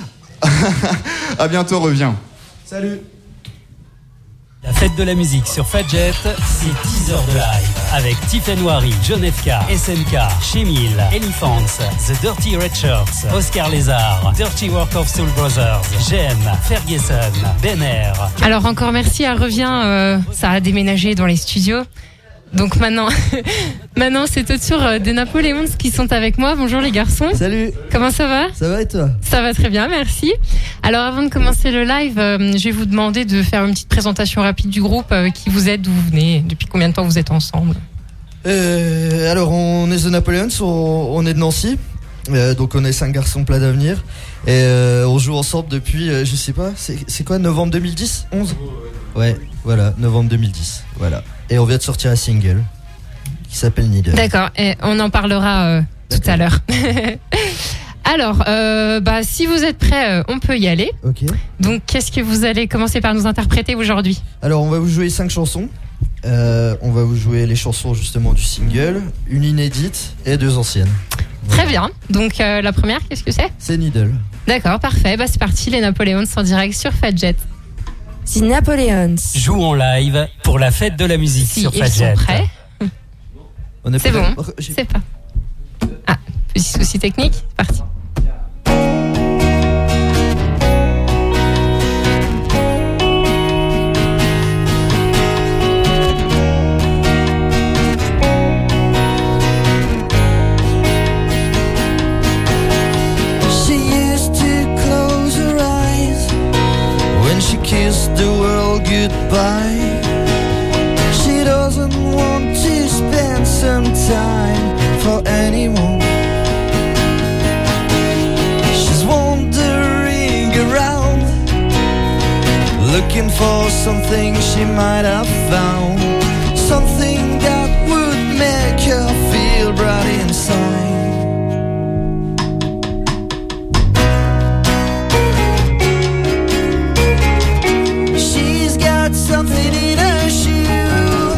À bientôt, Revient. Salut. La fête de la musique sur Fadjet, c'est 10 heures de live avec Tiffany Noiry, John FK, SNK, Chemil, Elephants, The Dirty Red Shirts, Oscar Lézard, Dirty Work of Soul Brothers, Jem, Ferguson, Benner. Alors encore merci à Revient, ça a déménagé dans les studios. Donc maintenant, c'est au tour des Napoléons qui sont avec moi. Bonjour les garçons. Salut. Comment ça va? Ça va et toi? Ça va très bien, merci. Alors avant de commencer le live, je vais vous demander de faire une petite présentation rapide du groupe, qui vous êtes, d'où vous venez, depuis combien de temps vous êtes ensemble. Alors on est The Napoleons, on est de Nancy. Donc on est 5 garçons plein d'avenir. Et on joue ensemble depuis, je sais pas, c'est quoi, novembre 2010? 11? Ouais, voilà, novembre 2010. Voilà. Et on vient de sortir un single qui s'appelle Needle. D'accord, et on en parlera tout à l'heure. Alors, si vous êtes prêts, on peut y aller. Ok. Donc, qu'est-ce que vous allez commencer par nous interpréter aujourd'hui? Alors, on va vous jouer 5 chansons. On va vous jouer les chansons justement du single, une inédite et 2 anciennes. Très bien. Donc, la première, qu'est-ce que c'est? C'est Needle. D'accord, parfait. C'est parti, les Napoléons en direct sur Fadjet. The Napoleons joue en live pour la fête de la musique sur Fadjet. Ils sont prêts. C'est bon, c'est pas. Ah, petit souci technique, c'est parti. Kissed the world goodbye. She doesn't want to spend some time for anyone. She's wandering around, looking for something she might have found, something that would make her feel bright inside. Something in her shoe,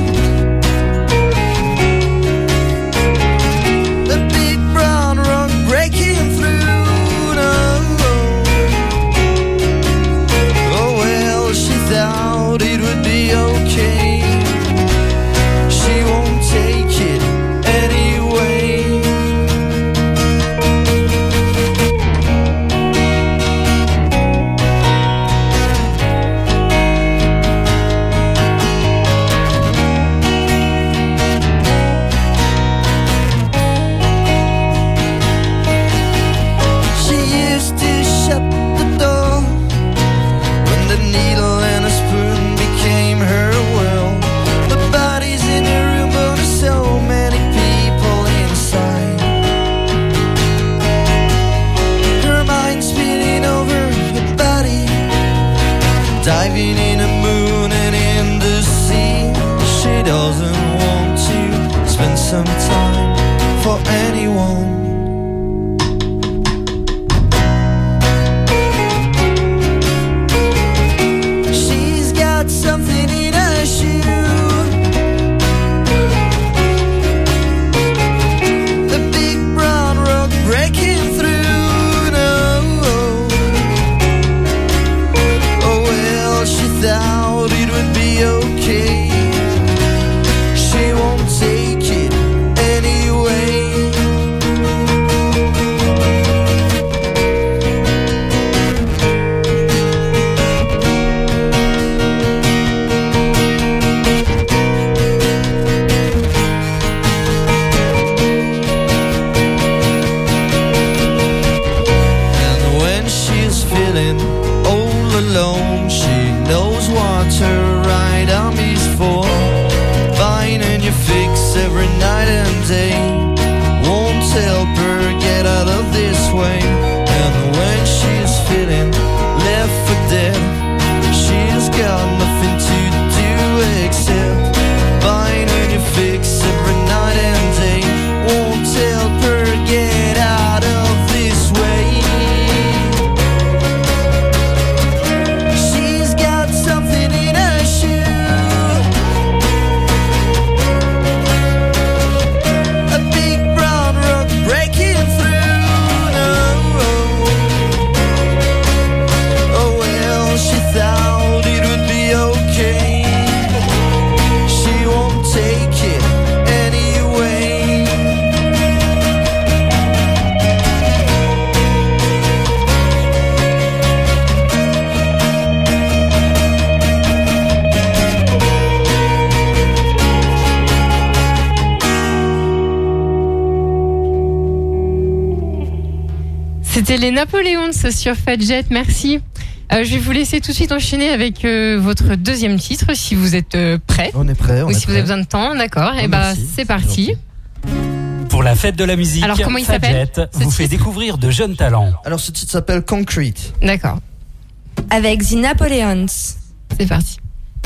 the big brown rock breaking through. No. Oh well, she thought it would be okay. She won't take it anyway. Diving in the moon and in the sea. She doesn't want to spend some time for anyone. She's got something in her shoe, the big brown rock breaking through. She thought it would be okay. She won't take it anyway. C'était les Napoléons sur Fadjet, merci. Je vais vous laisser tout de suite enchaîner avec votre deuxième titre, si vous êtes prêts. On est prêts. Ou si vous avez besoin de temps, d'accord. Et c'est parti. Pour la fête de la musique, alors, comment il s'appelle, vous fait découvrir de jeunes talents. Alors ce titre s'appelle Concrete. D'accord. Avec The Napoleons. C'est parti.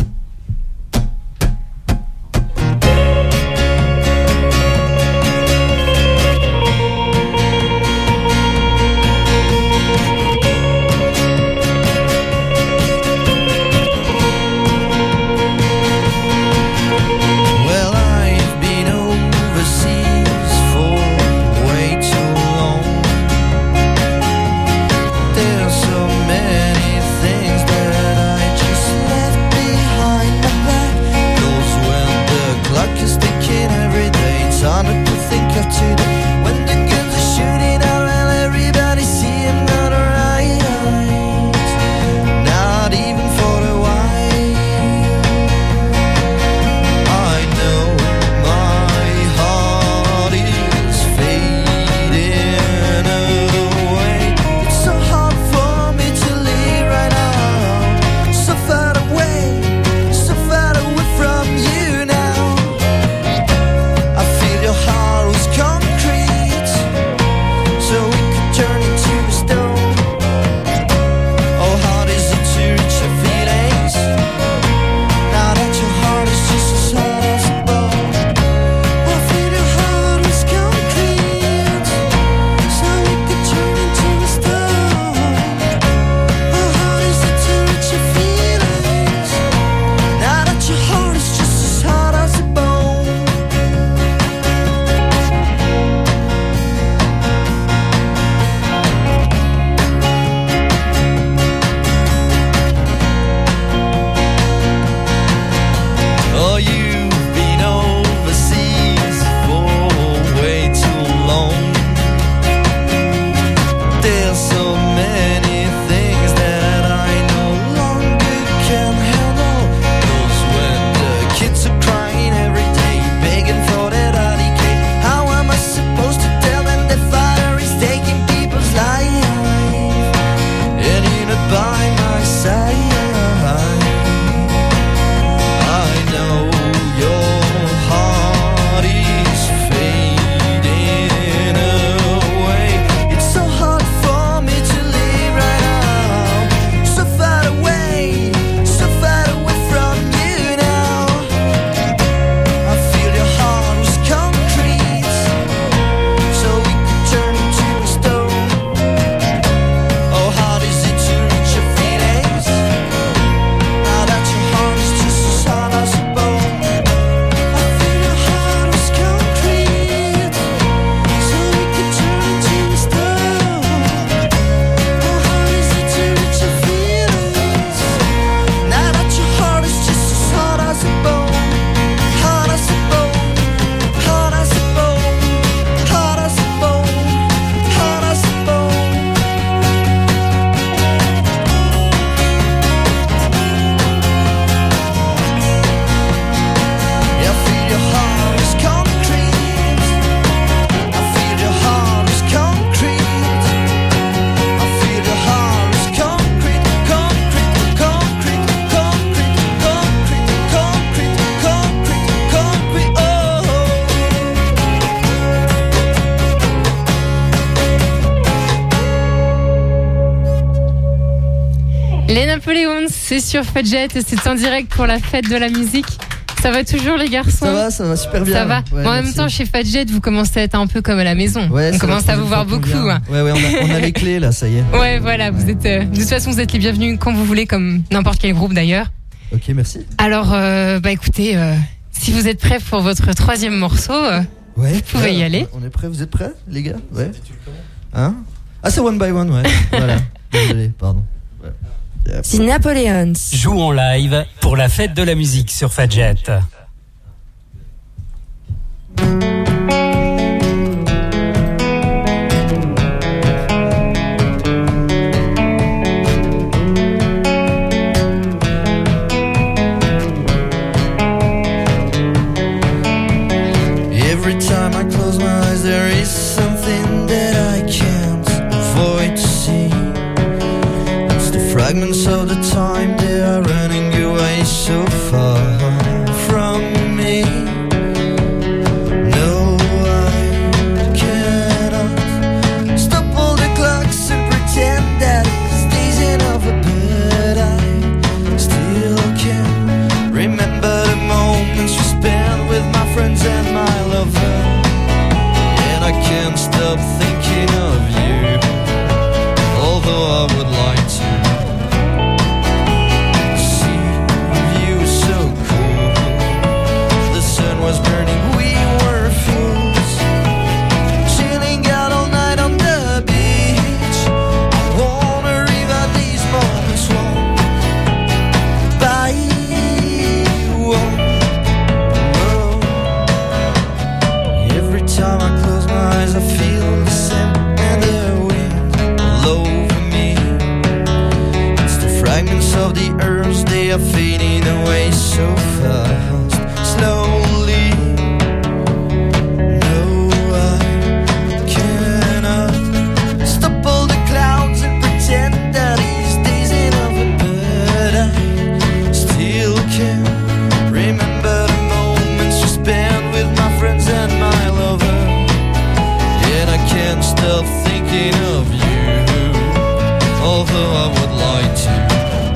Les Napoléons, c'est sur Fadjet et c'est en direct pour la fête de la musique. Ça va toujours les garçons? Ça va super bien. Ça va. Ouais, en même temps, chez Fadjet, vous commencez à être un peu comme à la maison. Ouais, on commence à vous voir beaucoup. Hein. Ouais, on a les clés là, ça y est. Ouais, voilà. Vous êtes, de toute façon, vous êtes les bienvenus quand vous voulez, comme n'importe quel groupe d'ailleurs. Ok, merci. Alors, écoutez, si vous êtes prêts pour votre troisième morceau, vous pouvez y aller. On est prêts, vous êtes prêts, les gars? Ouais. Hein? Ah, c'est One by One, ouais. Voilà. Désolé, pardon. Ouais. The Napoleons. Joue en live pour la fête de la musique sur Fadjet. Every time I close my eyes, there is something that I can't avoid. time they are running away so far from me. No, I cannot stop all the clocks and pretend that it's days ain't over, but I still can remember the moments we spent with my friends and my lover. And I can't stop thinking of you, although I would like to see you so cool. The sun was burning, we were fools, chilling out all night on the beach. I wanna revive these moments one by one. Every time I close my eyes I feel the same, and the wind all over me. It's the fragments of the earth, they are fading away so fast, slowly. No, I cannot stop all the clouds and pretend that these days ain't over, but I still can remember the moments you spent with my friends and my lover. And I can't stop thinking of you, although I would like to.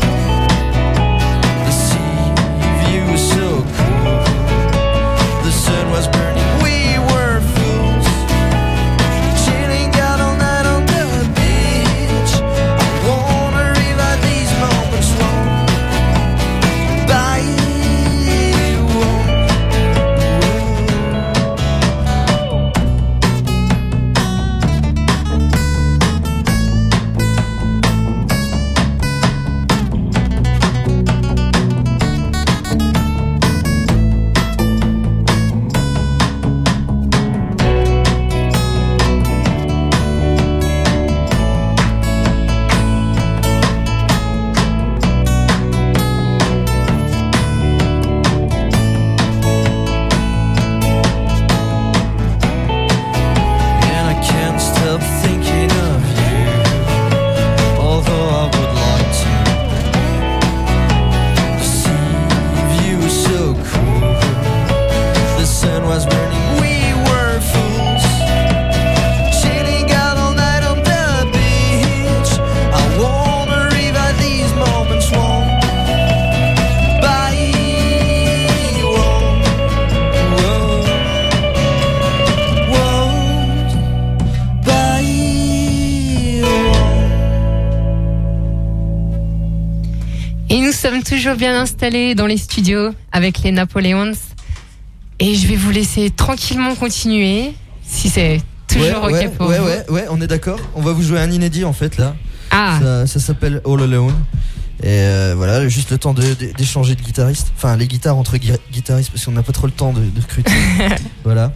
The sea view is so cool. The sun was burning, we were fools, chilling out all night on the beach. I wanna revive these moments one by one. And I can't stop thinking of you, although I would like to. The sea view is so cool. The sun was burning, we were fools, chilling out all night on the beach. I wanna revive these moments one by one. Whoa, whoa, by one. Et nous sommes toujours bien installés dans les studios avec les Napoleons. Et je vais vous laisser tranquillement continuer, si c'est toujours ok pour vous. Ouais, on est d'accord. On va vous jouer un inédit en fait là. Ah. Ça s'appelle All Alone. Et voilà, juste le temps d'échanger de guitaristes. Enfin, les guitares entre guitaristes parce qu'on n'a pas trop le temps de recruter. Voilà.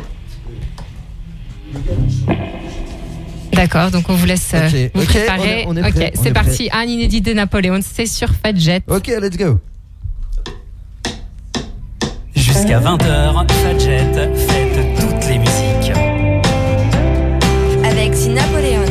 D'accord, donc on vous laisse vous préparer. on est prêt, on c'est est parti. Un inédit des Napoleons, c'est sur Fat Jet. Ok, let's go. Jusqu'à 20h, Fat Jet fête toutes les musiques. Avec The Napoleons.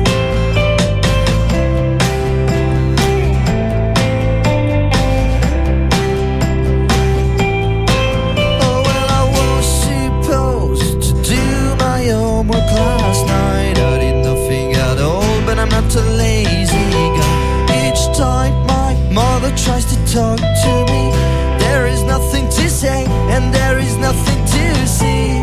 Oh well, I was supposed to do my homework last night. I did nothing at all, but I'm not a lazy guy. Each time my mother tries to talk to me, there is nothing to say and there is nothing to see.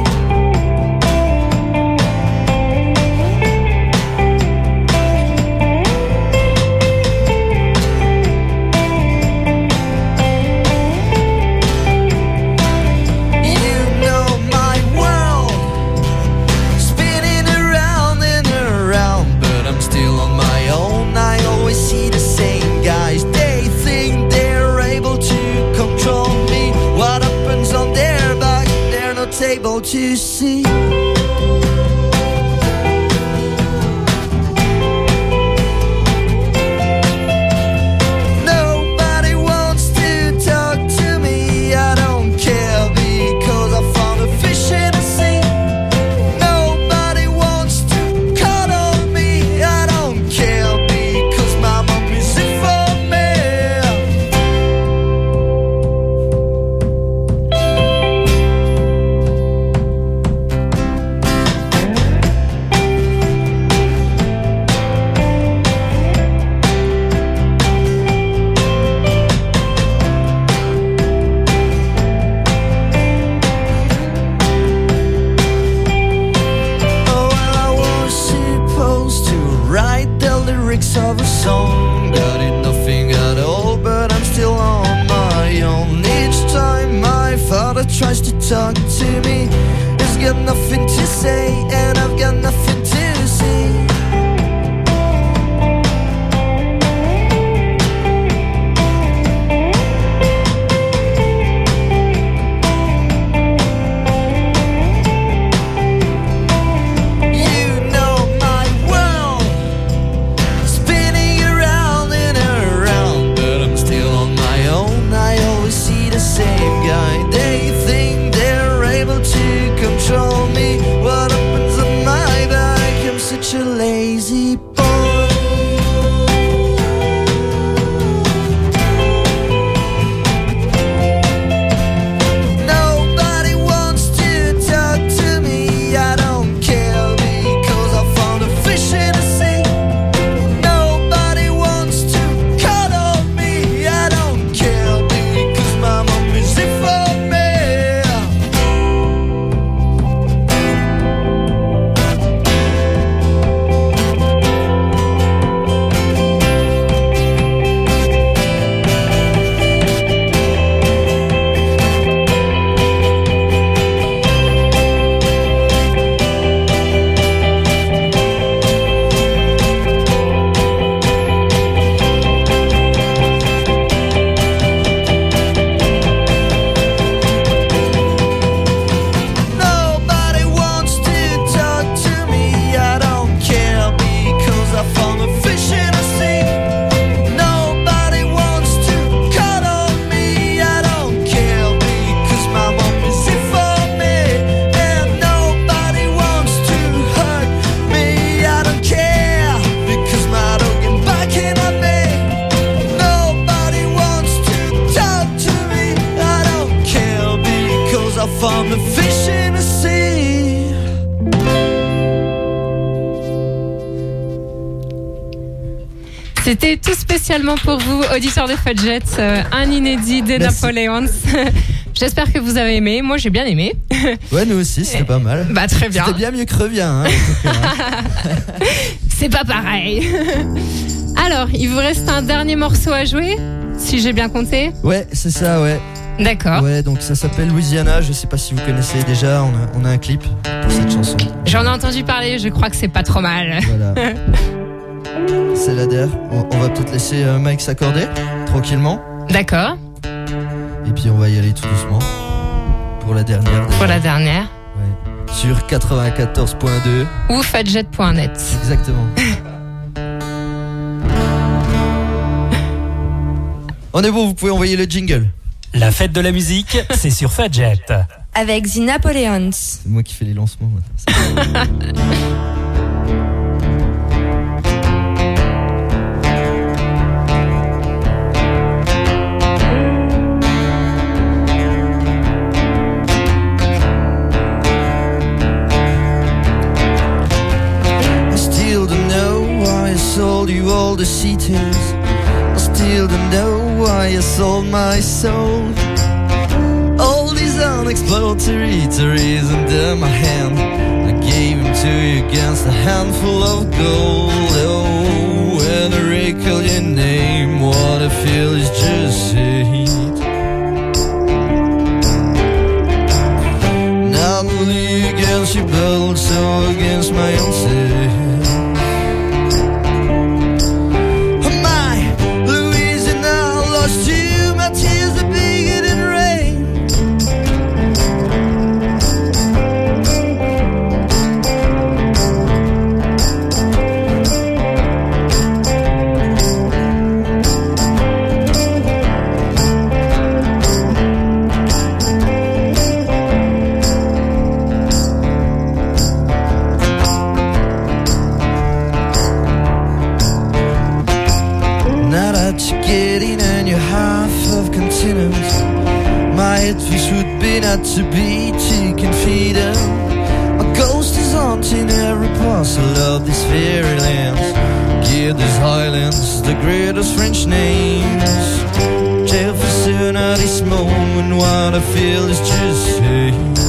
You know my world, spinning around and around, but I'm still on my own. I always see the same guys. They think they're able to control me. What happens on their back, they're not able to see. Nobody wants to talk to me. I don't care because I found a fish in the sea. Nobody wants to cuddle me. I don't care because my mom is in for me. talk to me. He's got nothing to say, and I've got nothing to see. Control me, what happens on my back? I'm such a lazy boy. Nobody wants to talk to me. I don't care because I found a fish in the sea. Nobody wants to cuddle me. I don't care because my mom is it for me. Found the fish in the sea. C'était tout spécialement pour vous, auditeurs de Fadjet, un inédit des Napoléons. J'espère que vous avez aimé. Moi, j'ai bien aimé. Ouais, nous aussi, c'était pas mal. Bah, très bien. C'était bien mieux que Revient. Hein, c'est pas pareil. Alors, il vous reste un dernier morceau à jouer, si j'ai bien compté. Ouais, c'est ça, ouais. D'accord. Ouais, donc ça s'appelle Louisiana. Je sais pas si vous connaissez déjà. On a un clip pour cette chanson. J'en ai entendu parler. Je crois que c'est pas trop mal. Voilà. C'est la der. On va peut-être laisser Mike s'accorder tranquillement. D'accord. Et puis on va y aller tout doucement pour la dernière. Pour la dernière. Ouais. Sur 94.2 ou fadjet.net. Exactement. On est bon. Vous pouvez envoyer le jingle. La fête de la musique, c'est sur Fadjet. Avec The Napoleons. C'est moi qui fais les lancements. I still don't know why I sold you all the cities. I still don't know why I sold my soul. All these unexplored territories under my hand, I gave them to you against a handful of gold. Oh, when I recall your name, what I feel is just hate. Not only against you, but also against my own self. To my tears are bigger than rain. Now that you're getting and you're half of continents, my advice would be not to be chicken feeder. A ghost is haunting every parcel of these fairy lands. Give these highlands the greatest French names. Jefferson at this moment, what I feel is just hate.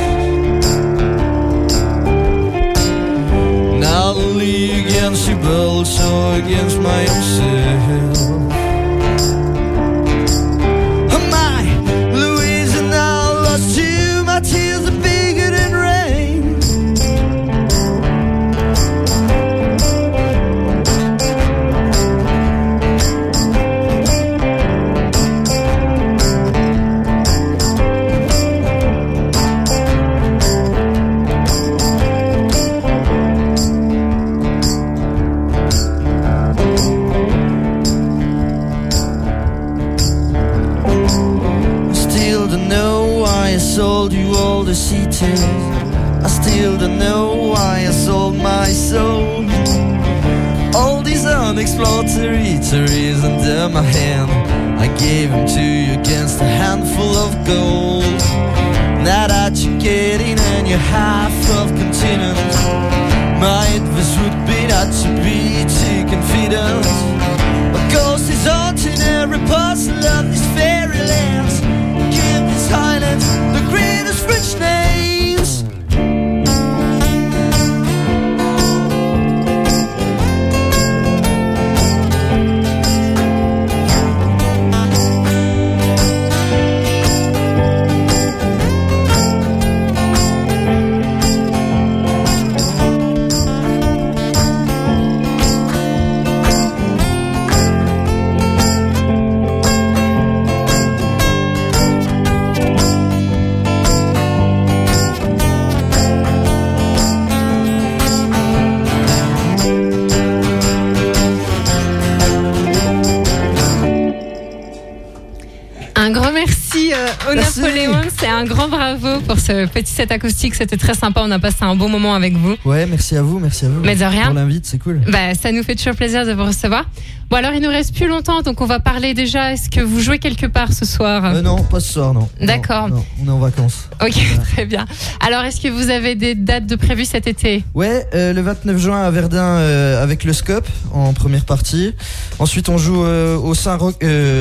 Not only against you, but also against my own self. My Louisiana lost to my sold you all the cities. I still don't know why I sold my soul. All these unexplored territories under my hand, I gave them to you against a handful of gold. Now that you're getting in your half of continent, my advice would be not to be too confident. A ghost is haunting every parcel of these fairylands. Give this island the greatest rich names. Au Napoléon, c'est un grand bravo pour ce petit set acoustique, c'était très sympa, on a passé un bon moment avec vous. Ouais, merci à vous. Mais de rien. Pour l'invite, c'est cool. Bah, ça nous fait toujours plaisir de vous recevoir. Bon, alors il nous reste plus longtemps, donc on va parler déjà. Est-ce que vous jouez quelque part ce soir? Non, pas ce soir, non. D'accord. Non, on est en vacances. Ok, voilà. Très bien. Alors, est-ce que vous avez des dates de prévues cet été? Ouais, le 29 juin à Verdun avec le Scope en première partie. Ensuite, on joue au Saint-Roch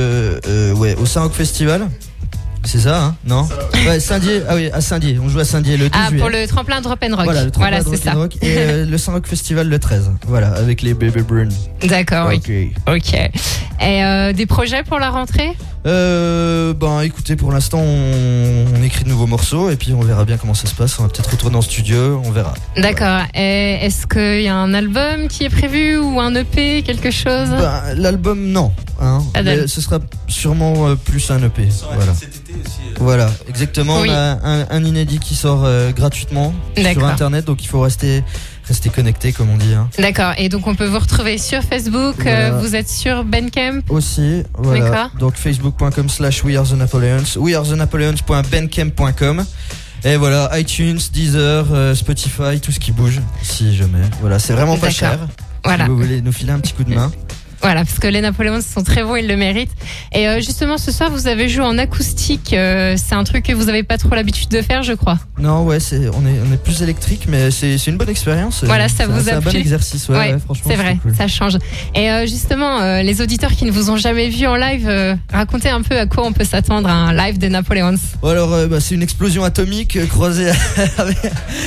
Festival. C'est ça, hein? Non? Ouais, Saint-Dié. Ah oui, à Saint-Dié. On joue à Saint-Dié le 10 juillet. Pour le tremplin Drop and Rock. Voilà, le tremplin Drop and Rock. Et le Saint-Roch Festival le 13. Voilà, avec les Baby Brune. D'accord, oui. Ok. Et des projets pour la rentrée? Écoutez, pour l'instant, on écrit de nouveaux morceaux et puis on verra bien comment ça se passe. On va peut-être retourner en studio, on verra. D'accord. Et est-ce qu'il y a un album qui est prévu ou un EP, quelque chose? L'album, non. Hein. Mais ce sera sûrement plus un EP. Voilà. Cet été aussi. Voilà, exactement. Oui. On a un inédit qui sort gratuitement sur Internet, donc il faut rester connecté, comme on dit. Hein. D'accord. Et donc on peut vous retrouver sur Facebook. Voilà. Vous êtes sur Bandcamp aussi. Voilà. D'accord. Donc facebook.com/wearethenapoleons, wearethenapoleons.bandcamp.com. Et voilà, iTunes, Deezer, Spotify, tout ce qui bouge, si jamais. Voilà, c'est vraiment pas cher. Voilà. Si vous voulez nous filer un petit coup de main. Voilà, parce que les Napoléons sont très bons, ils le méritent. Et justement, ce soir, vous avez joué en acoustique. C'est un truc que vous n'avez pas trop l'habitude de faire, je crois. Non, ouais, on est plus électrique, mais c'est une bonne expérience. Voilà, ça vous a plu. C'est un bon exercice, ouais, franchement. C'est vrai, cool. Ça change. Et justement, les auditeurs qui ne vous ont jamais vu en live, racontez un peu à quoi on peut s'attendre à un live des Napoléons. Alors, c'est une explosion atomique croisée avec...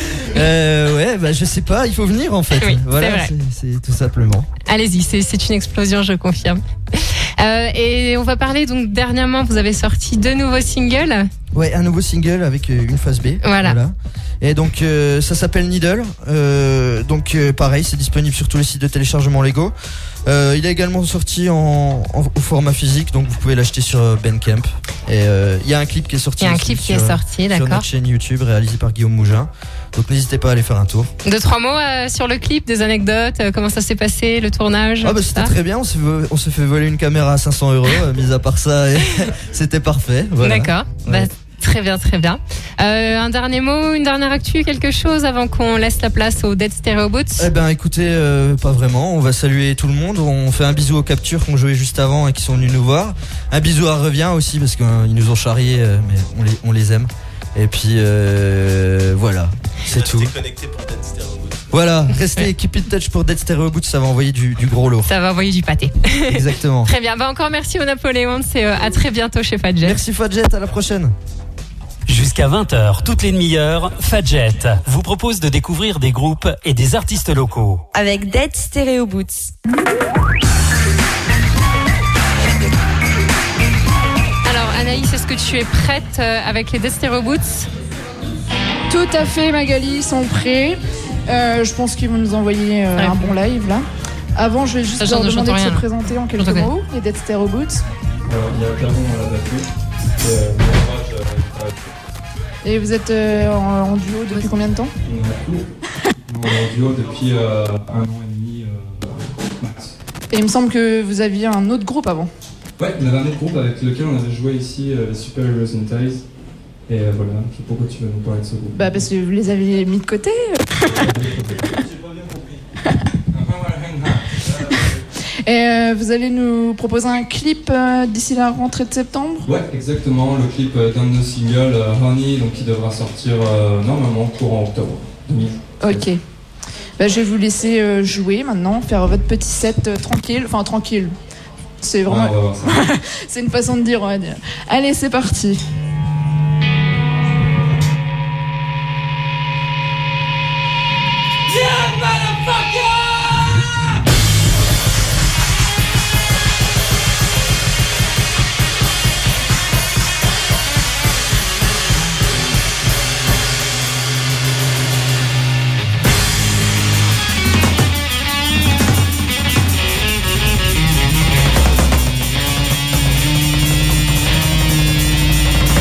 je sais pas, il faut venir en fait. Oui, voilà, c'est vrai. C'est tout simplement. Allez-y, c'est une explosion, je confirme. Et on va parler, donc dernièrement, vous avez sorti 2 nouveaux singles. Ouais, un nouveau single avec une phase B. Voilà. Et donc ça s'appelle Needle. Pareil, c'est disponible sur tous les sites de téléchargement légaux. Il est également sorti au format physique, donc vous pouvez l'acheter sur Bandcamp. Et il y a un clip qui est sorti. D'accord. Sur notre chaîne YouTube réalisé par Guillaume Mougin. Donc n'hésitez pas à aller faire un tour. 2-3 mots sur le clip, des anecdotes, comment ça s'est passé, le tournage. C'était très bien, on s'est fait voler une caméra à 500 €, mis à part ça, c'était parfait. Voilà. D'accord. Ouais. Très bien. Un dernier mot, une dernière actu, quelque chose avant qu'on laisse la place aux Dead Stereo Boots? Écoutez, pas vraiment. On va saluer tout le monde. On fait un bisou aux Captures qu'on jouait juste avant et qui sont venus nous voir. Un bisou à Revient aussi parce qu'ils nous ont charriés, mais on les aime. Et puis voilà, c'est tout. Restez connectés pour Dead Stereo Boots. Voilà, restez keep it touch pour Dead Stereo Boots, ça va envoyer du gros lourd. Ça va envoyer du pâté. Exactement. Très bien, encore merci au Napoléon, c'est à très bientôt chez Fadjet. Merci Fadjet, à la prochaine. Jusqu'à 20h, toutes les demi-heures, Fadjet vous propose de découvrir des groupes et des artistes locaux. Avec Dead Stereo Boots. Alors Anaïs, est-ce que tu es prête avec les Dead Stereo Boots? Tout à fait Magali, ils sont prêts. Je pense qu'ils vont nous envoyer un bon live là. Avant, je vais juste leur demander de se présenter en quelques mots, les Dead Stereo Boots. Alors, il y a Clermont à la batterie. Et vous êtes en duo depuis combien de temps? On est en duo depuis 1 an et demi max. Et il me semble que vous aviez un autre groupe avant. Ouais, on avait un autre groupe avec lequel on avait joué ici, les Super Heroes in Ties. Et voilà, pourquoi tu vas nous parler de ce groupe? Bah parce que vous les avez mis de côté. Et vous allez nous proposer un clip d'ici la rentrée de septembre? Ouais, exactement, le clip d'un de nos singles, Honey, donc qui devra sortir normalement courant octobre 2000. Ok. Bah, je vais vous laisser jouer maintenant, faire votre petit set tranquille. Enfin, tranquille. C'est vraiment. Ouais, on va voir ça. C'est une façon de dire, on va dire. Allez, c'est parti. Yeah,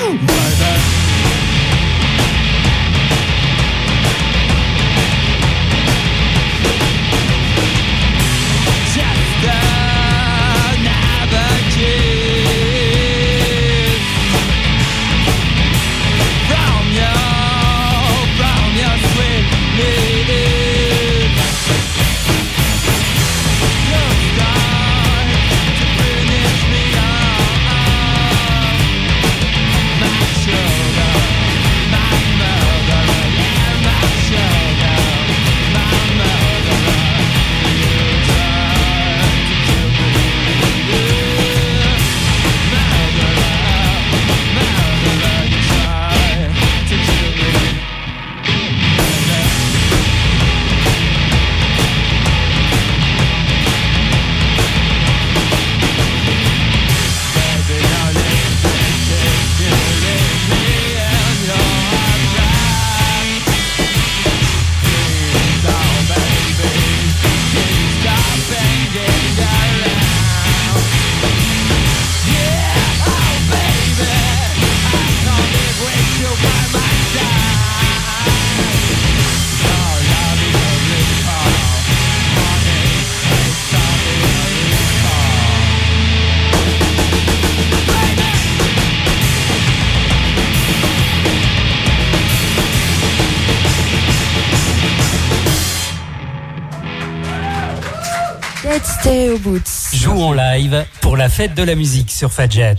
Stereo Boots. Joue en live pour la fête de la musique sur Fadjet.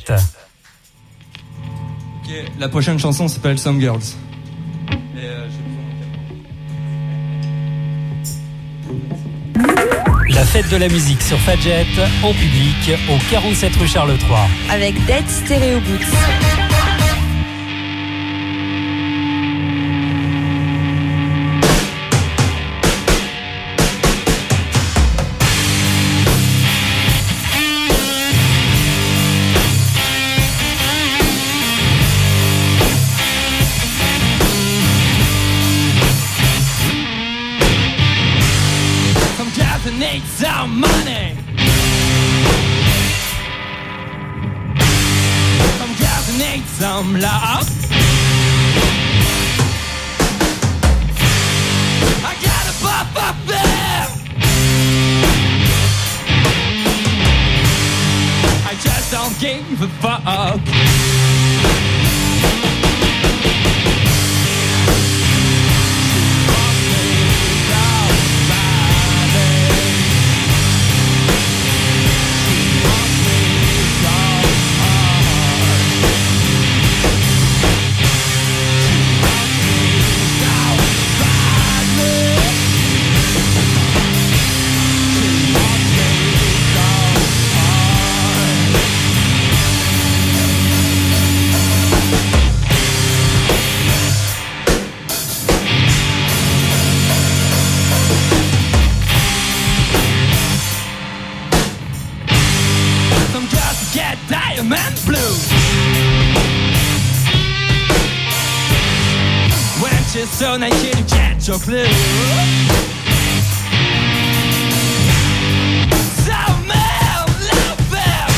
Ok, la prochaine chanson s'appelle Some Girls. La fête de la musique sur Fadjet en public au 47 rue Charles III. Avec Dead Stereo Boots. Need some money. Some girls need some love. I gotta pop up there. I just don't give a fuck. Diamond blue. When she's so naked, you catch your clue. Some men love them,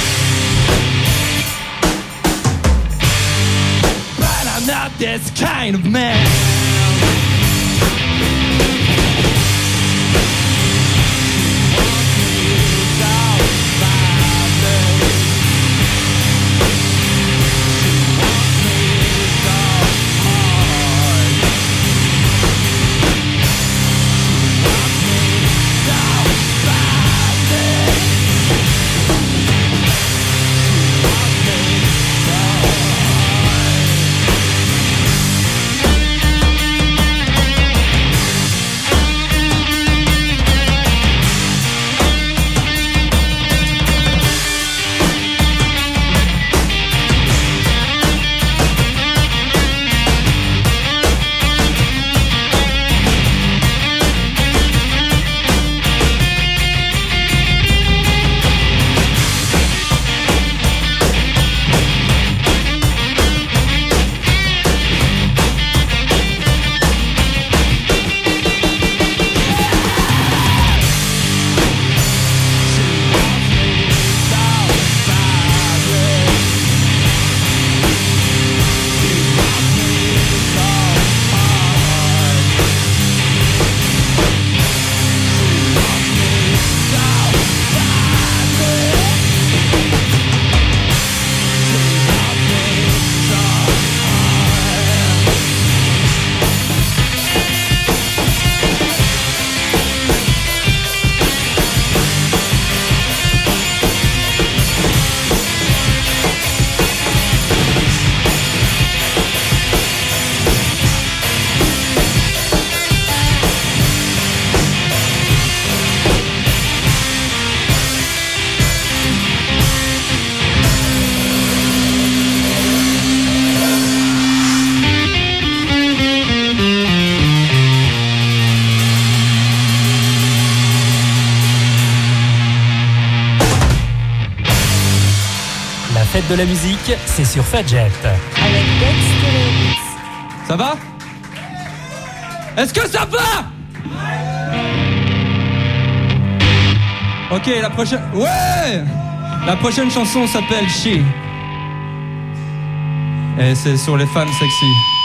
but I'm not this kind of man. fête de la musique, c'est sur Fadjet. Avec Dead Stereo Beats. Ça va? Est-ce que ça va? Ok, la prochaine... Ouais! La prochaine chanson s'appelle She. Et c'est sur les femmes sexy.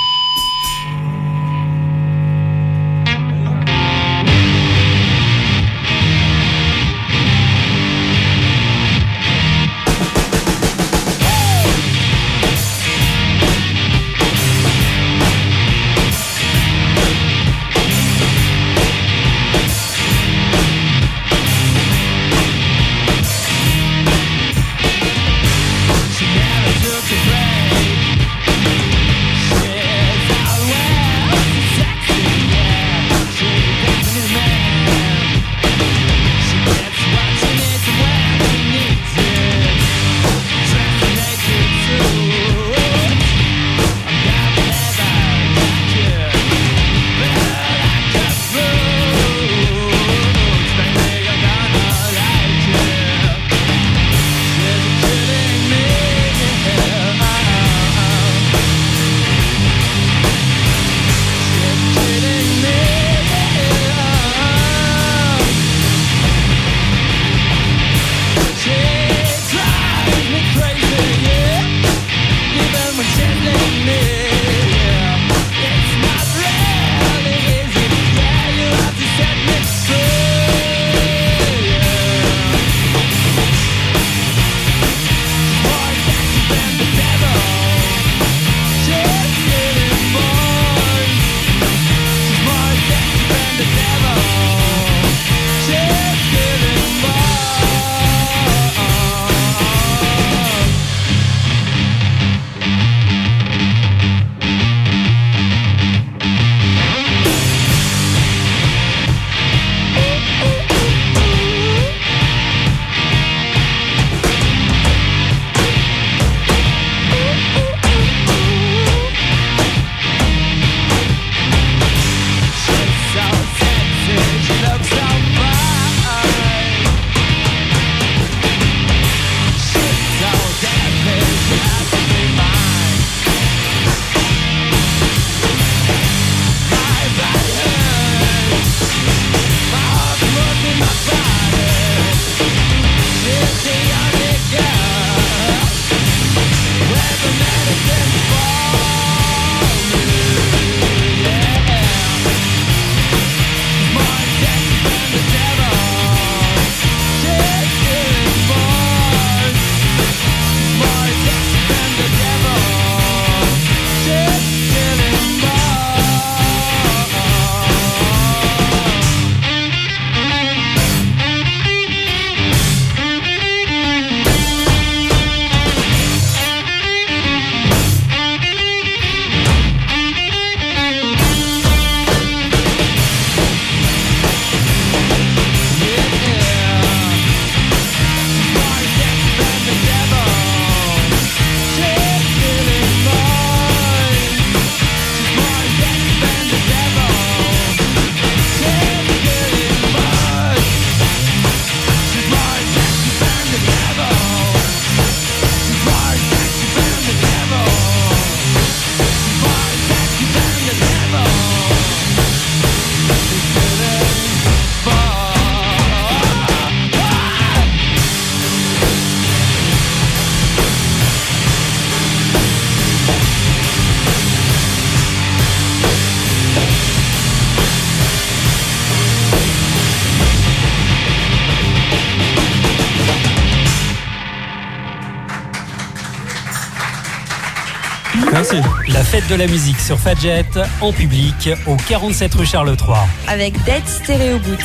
Merci. La fête de la musique sur Fadjet, en public, au 47 rue Charles III. Avec Dead Stereo Beats.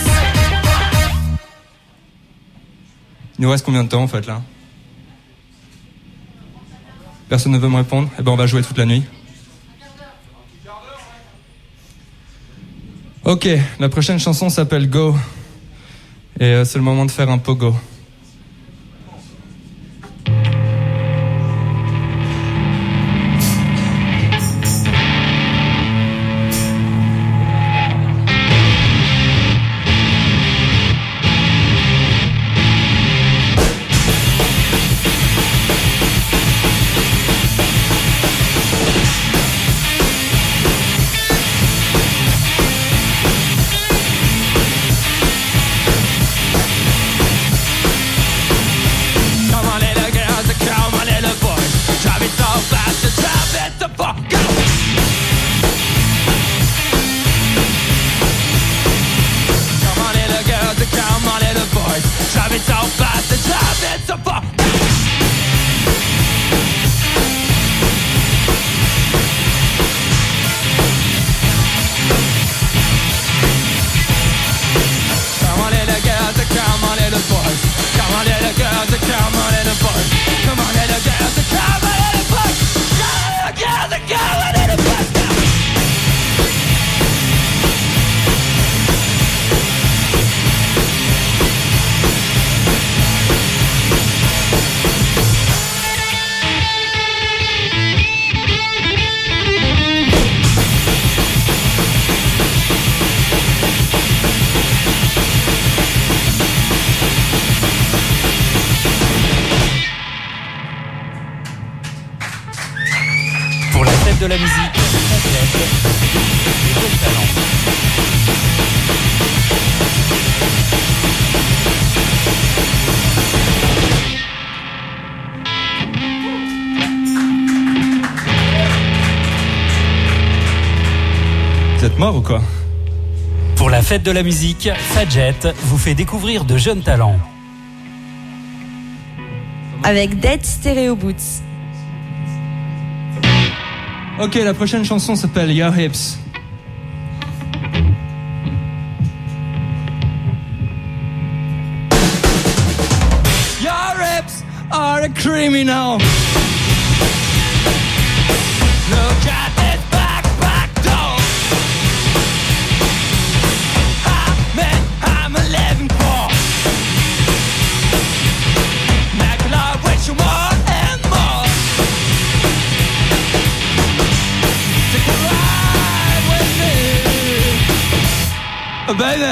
Il nous reste combien de temps en fait là? Personne ne veut me répondre? Eh ben on va jouer toute la nuit. Ok, la prochaine chanson s'appelle Go. Et c'est le moment de faire un pogo. fête de la musique, des jeunes talents. Vous êtes mort ou quoi? Pour la fête de la musique, Fadjet vous fait découvrir de jeunes talents. Avec Dead Stereo Boots. Ok, la prochaine chanson s'appelle Your Hips. Your hips are a criminal. Look at that back door. I'm 11 4. Make love with you more and more. Take a ride with me, baby.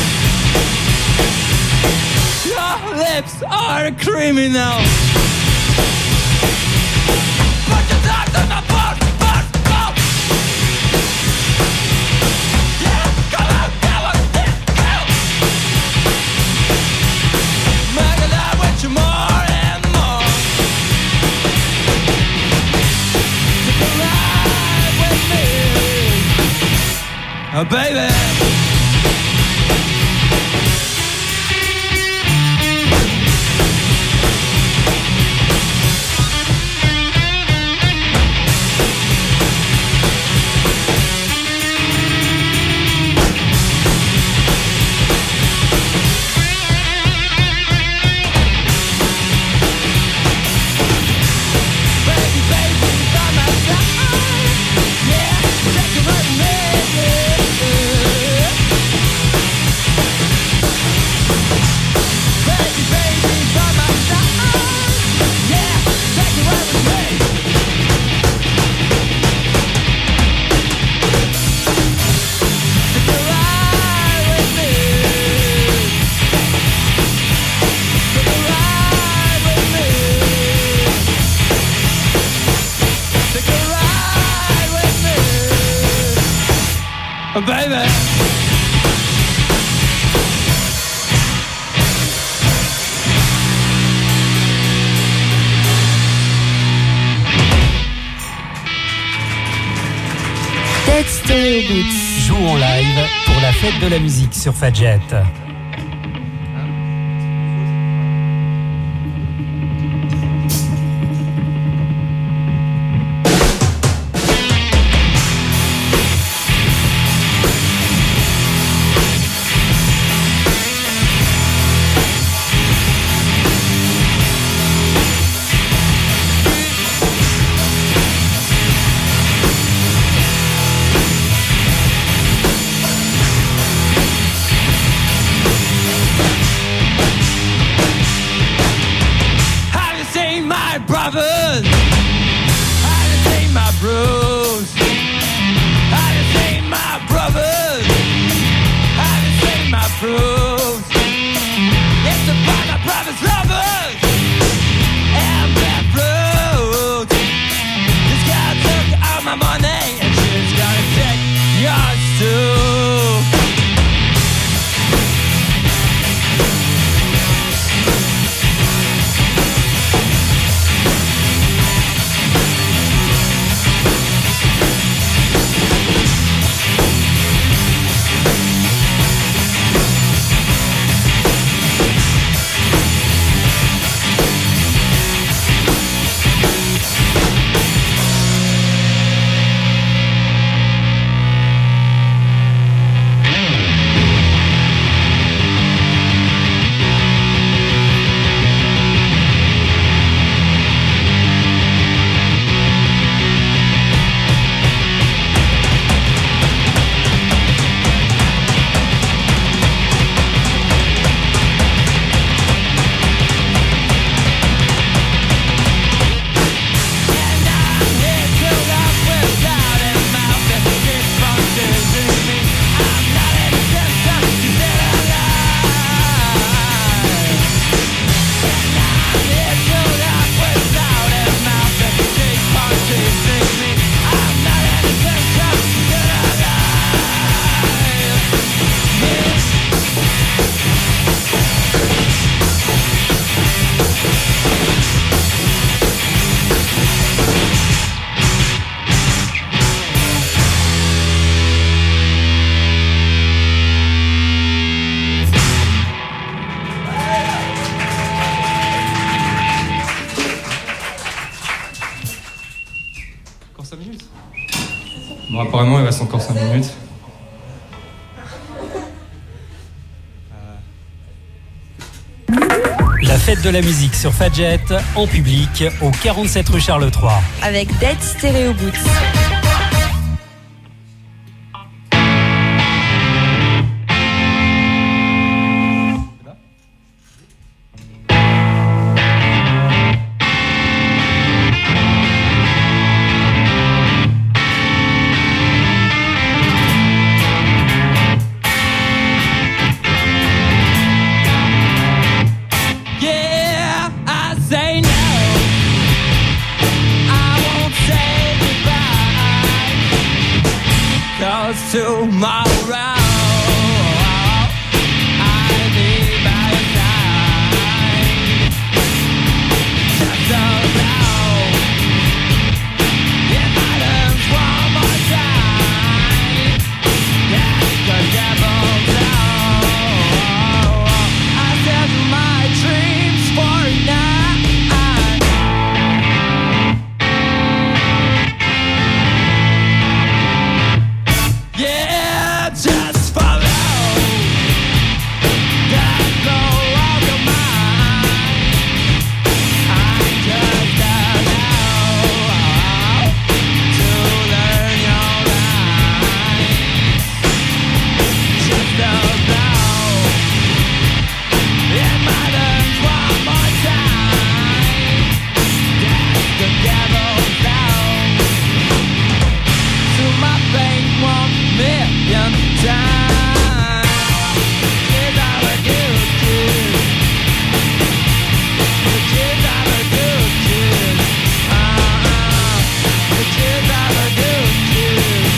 Your lips are a criminal. Put your dogs on my boat. Yeah, come on, yeah, go. Make love with you more and more. Take a ride with me, oh baby. Oh, baby. Dead Stereo Boots. Joue en live pour la fête de la musique sur Fadjet. Brothers, I just ain't my bros. I just ain't my brothers. I just ain't my bros. It's about my brother's lovers and their bros. This guy took all my money and she's gonna take yours too. Bon, apparemment, il reste encore 5 minutes. La fête de la musique sur Fadjet, en public, au 47 rue Charles III. Avec Dead Stereo Boots. Tomorrow I'll be by your side. Just around. If I dance one more time, that's the devil's out. I set my dreams for now. Yeah, just follow. That's the walk of mine. I'm just allowed to learn your lies. Just about. If I dance one more time, that's the devil's out. To my bank 1 million times. Kids are the good kids. The kids are the good kids. The kids are the good kids.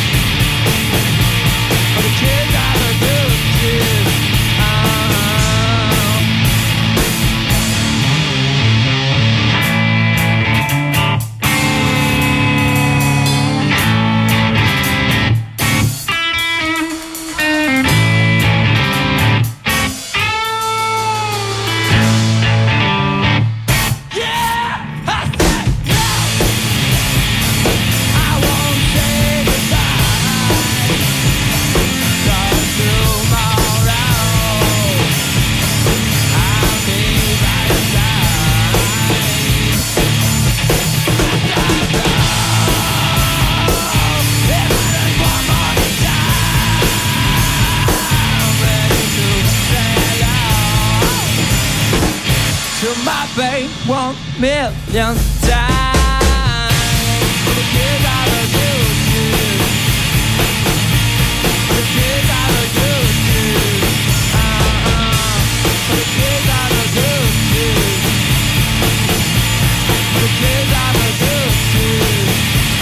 The kids are the good kids. To my bank 1 million times. The kids are the good kids. The kids are the good kids. The kids are the good kids. The kids are the good kids.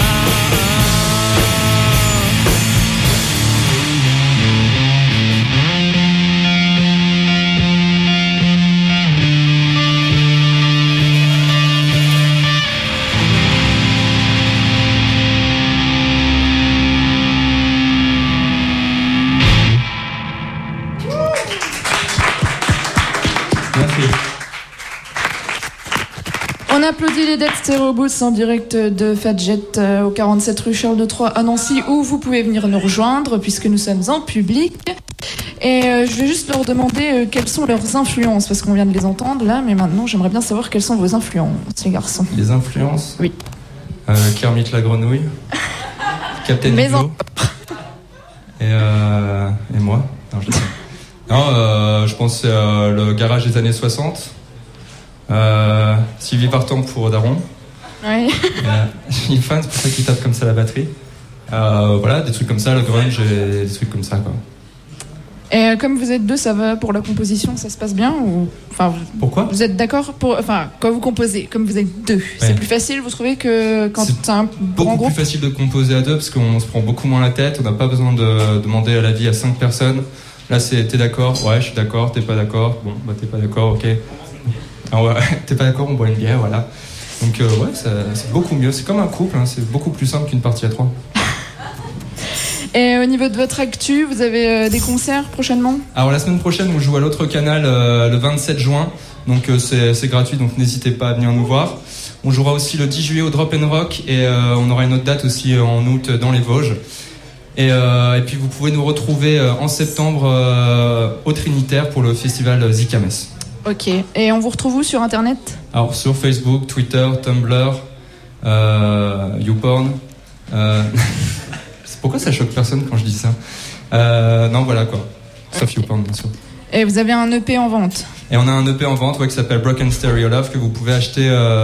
On applaudit les Dead Stereo Boots en direct de Fadjet au 47 rue Charles III à Nancy, où vous pouvez venir nous rejoindre puisque nous sommes en public. Et je vais juste leur demander quelles sont leurs influences, parce qu'on vient de les entendre là, mais maintenant j'aimerais bien savoir quelles sont vos influences, les garçons. Les influences? Oui. Kermit la grenouille, Captain Iglo, et moi. Non, je pense le garage des années 60. Sylvie Vartan pour Daron. Oui. Une fan, c'est pour ça qu'il tape comme ça la batterie. Voilà, des trucs comme ça, le grunge et des trucs comme ça, quoi. Et comme vous êtes deux, ça va pour la composition, ça se passe bien ou... enfin, pourquoi? Vous êtes d'accord pour... Enfin, quand vous composez, comme vous êtes deux, c'est plus facile, vous trouvez, que quand c'est un beaucoup plus facile de composer à deux parce qu'on se prend beaucoup moins la tête, on n'a pas besoin de demander à l'avis à 5 personnes. Là, c'est t'es d'accord? Ouais, je suis d'accord. T'es pas d'accord? Bon, bah t'es pas d'accord, ok. Ah ouais, t'es pas d'accord, on boit une bière, voilà. Donc ouais, c'est beaucoup mieux. C'est comme un couple, hein, c'est beaucoup plus simple qu'une partie à 3. Et au niveau de votre actu, vous avez des concerts prochainement? Alors la semaine prochaine, on joue à l'autre canal le 27 juin Donc c'est gratuit, donc n'hésitez pas à venir nous voir. On jouera aussi le 10 juillet au Drop and Rock et on aura une autre date aussi en août dans les Vosges. Et puis vous pouvez nous retrouver en septembre au Trinitaire pour le festival Zikames. Ok, et on vous retrouve où sur internet? Alors sur Facebook, Twitter, Tumblr, YouPorn. Pourquoi ça choque personne quand je dis ça? Non, voilà quoi. Sauf YouPorn, bien sûr. Et vous avez un EP en vente? Et on a un EP en vente qui s'appelle Broken Stereo Love que vous pouvez acheter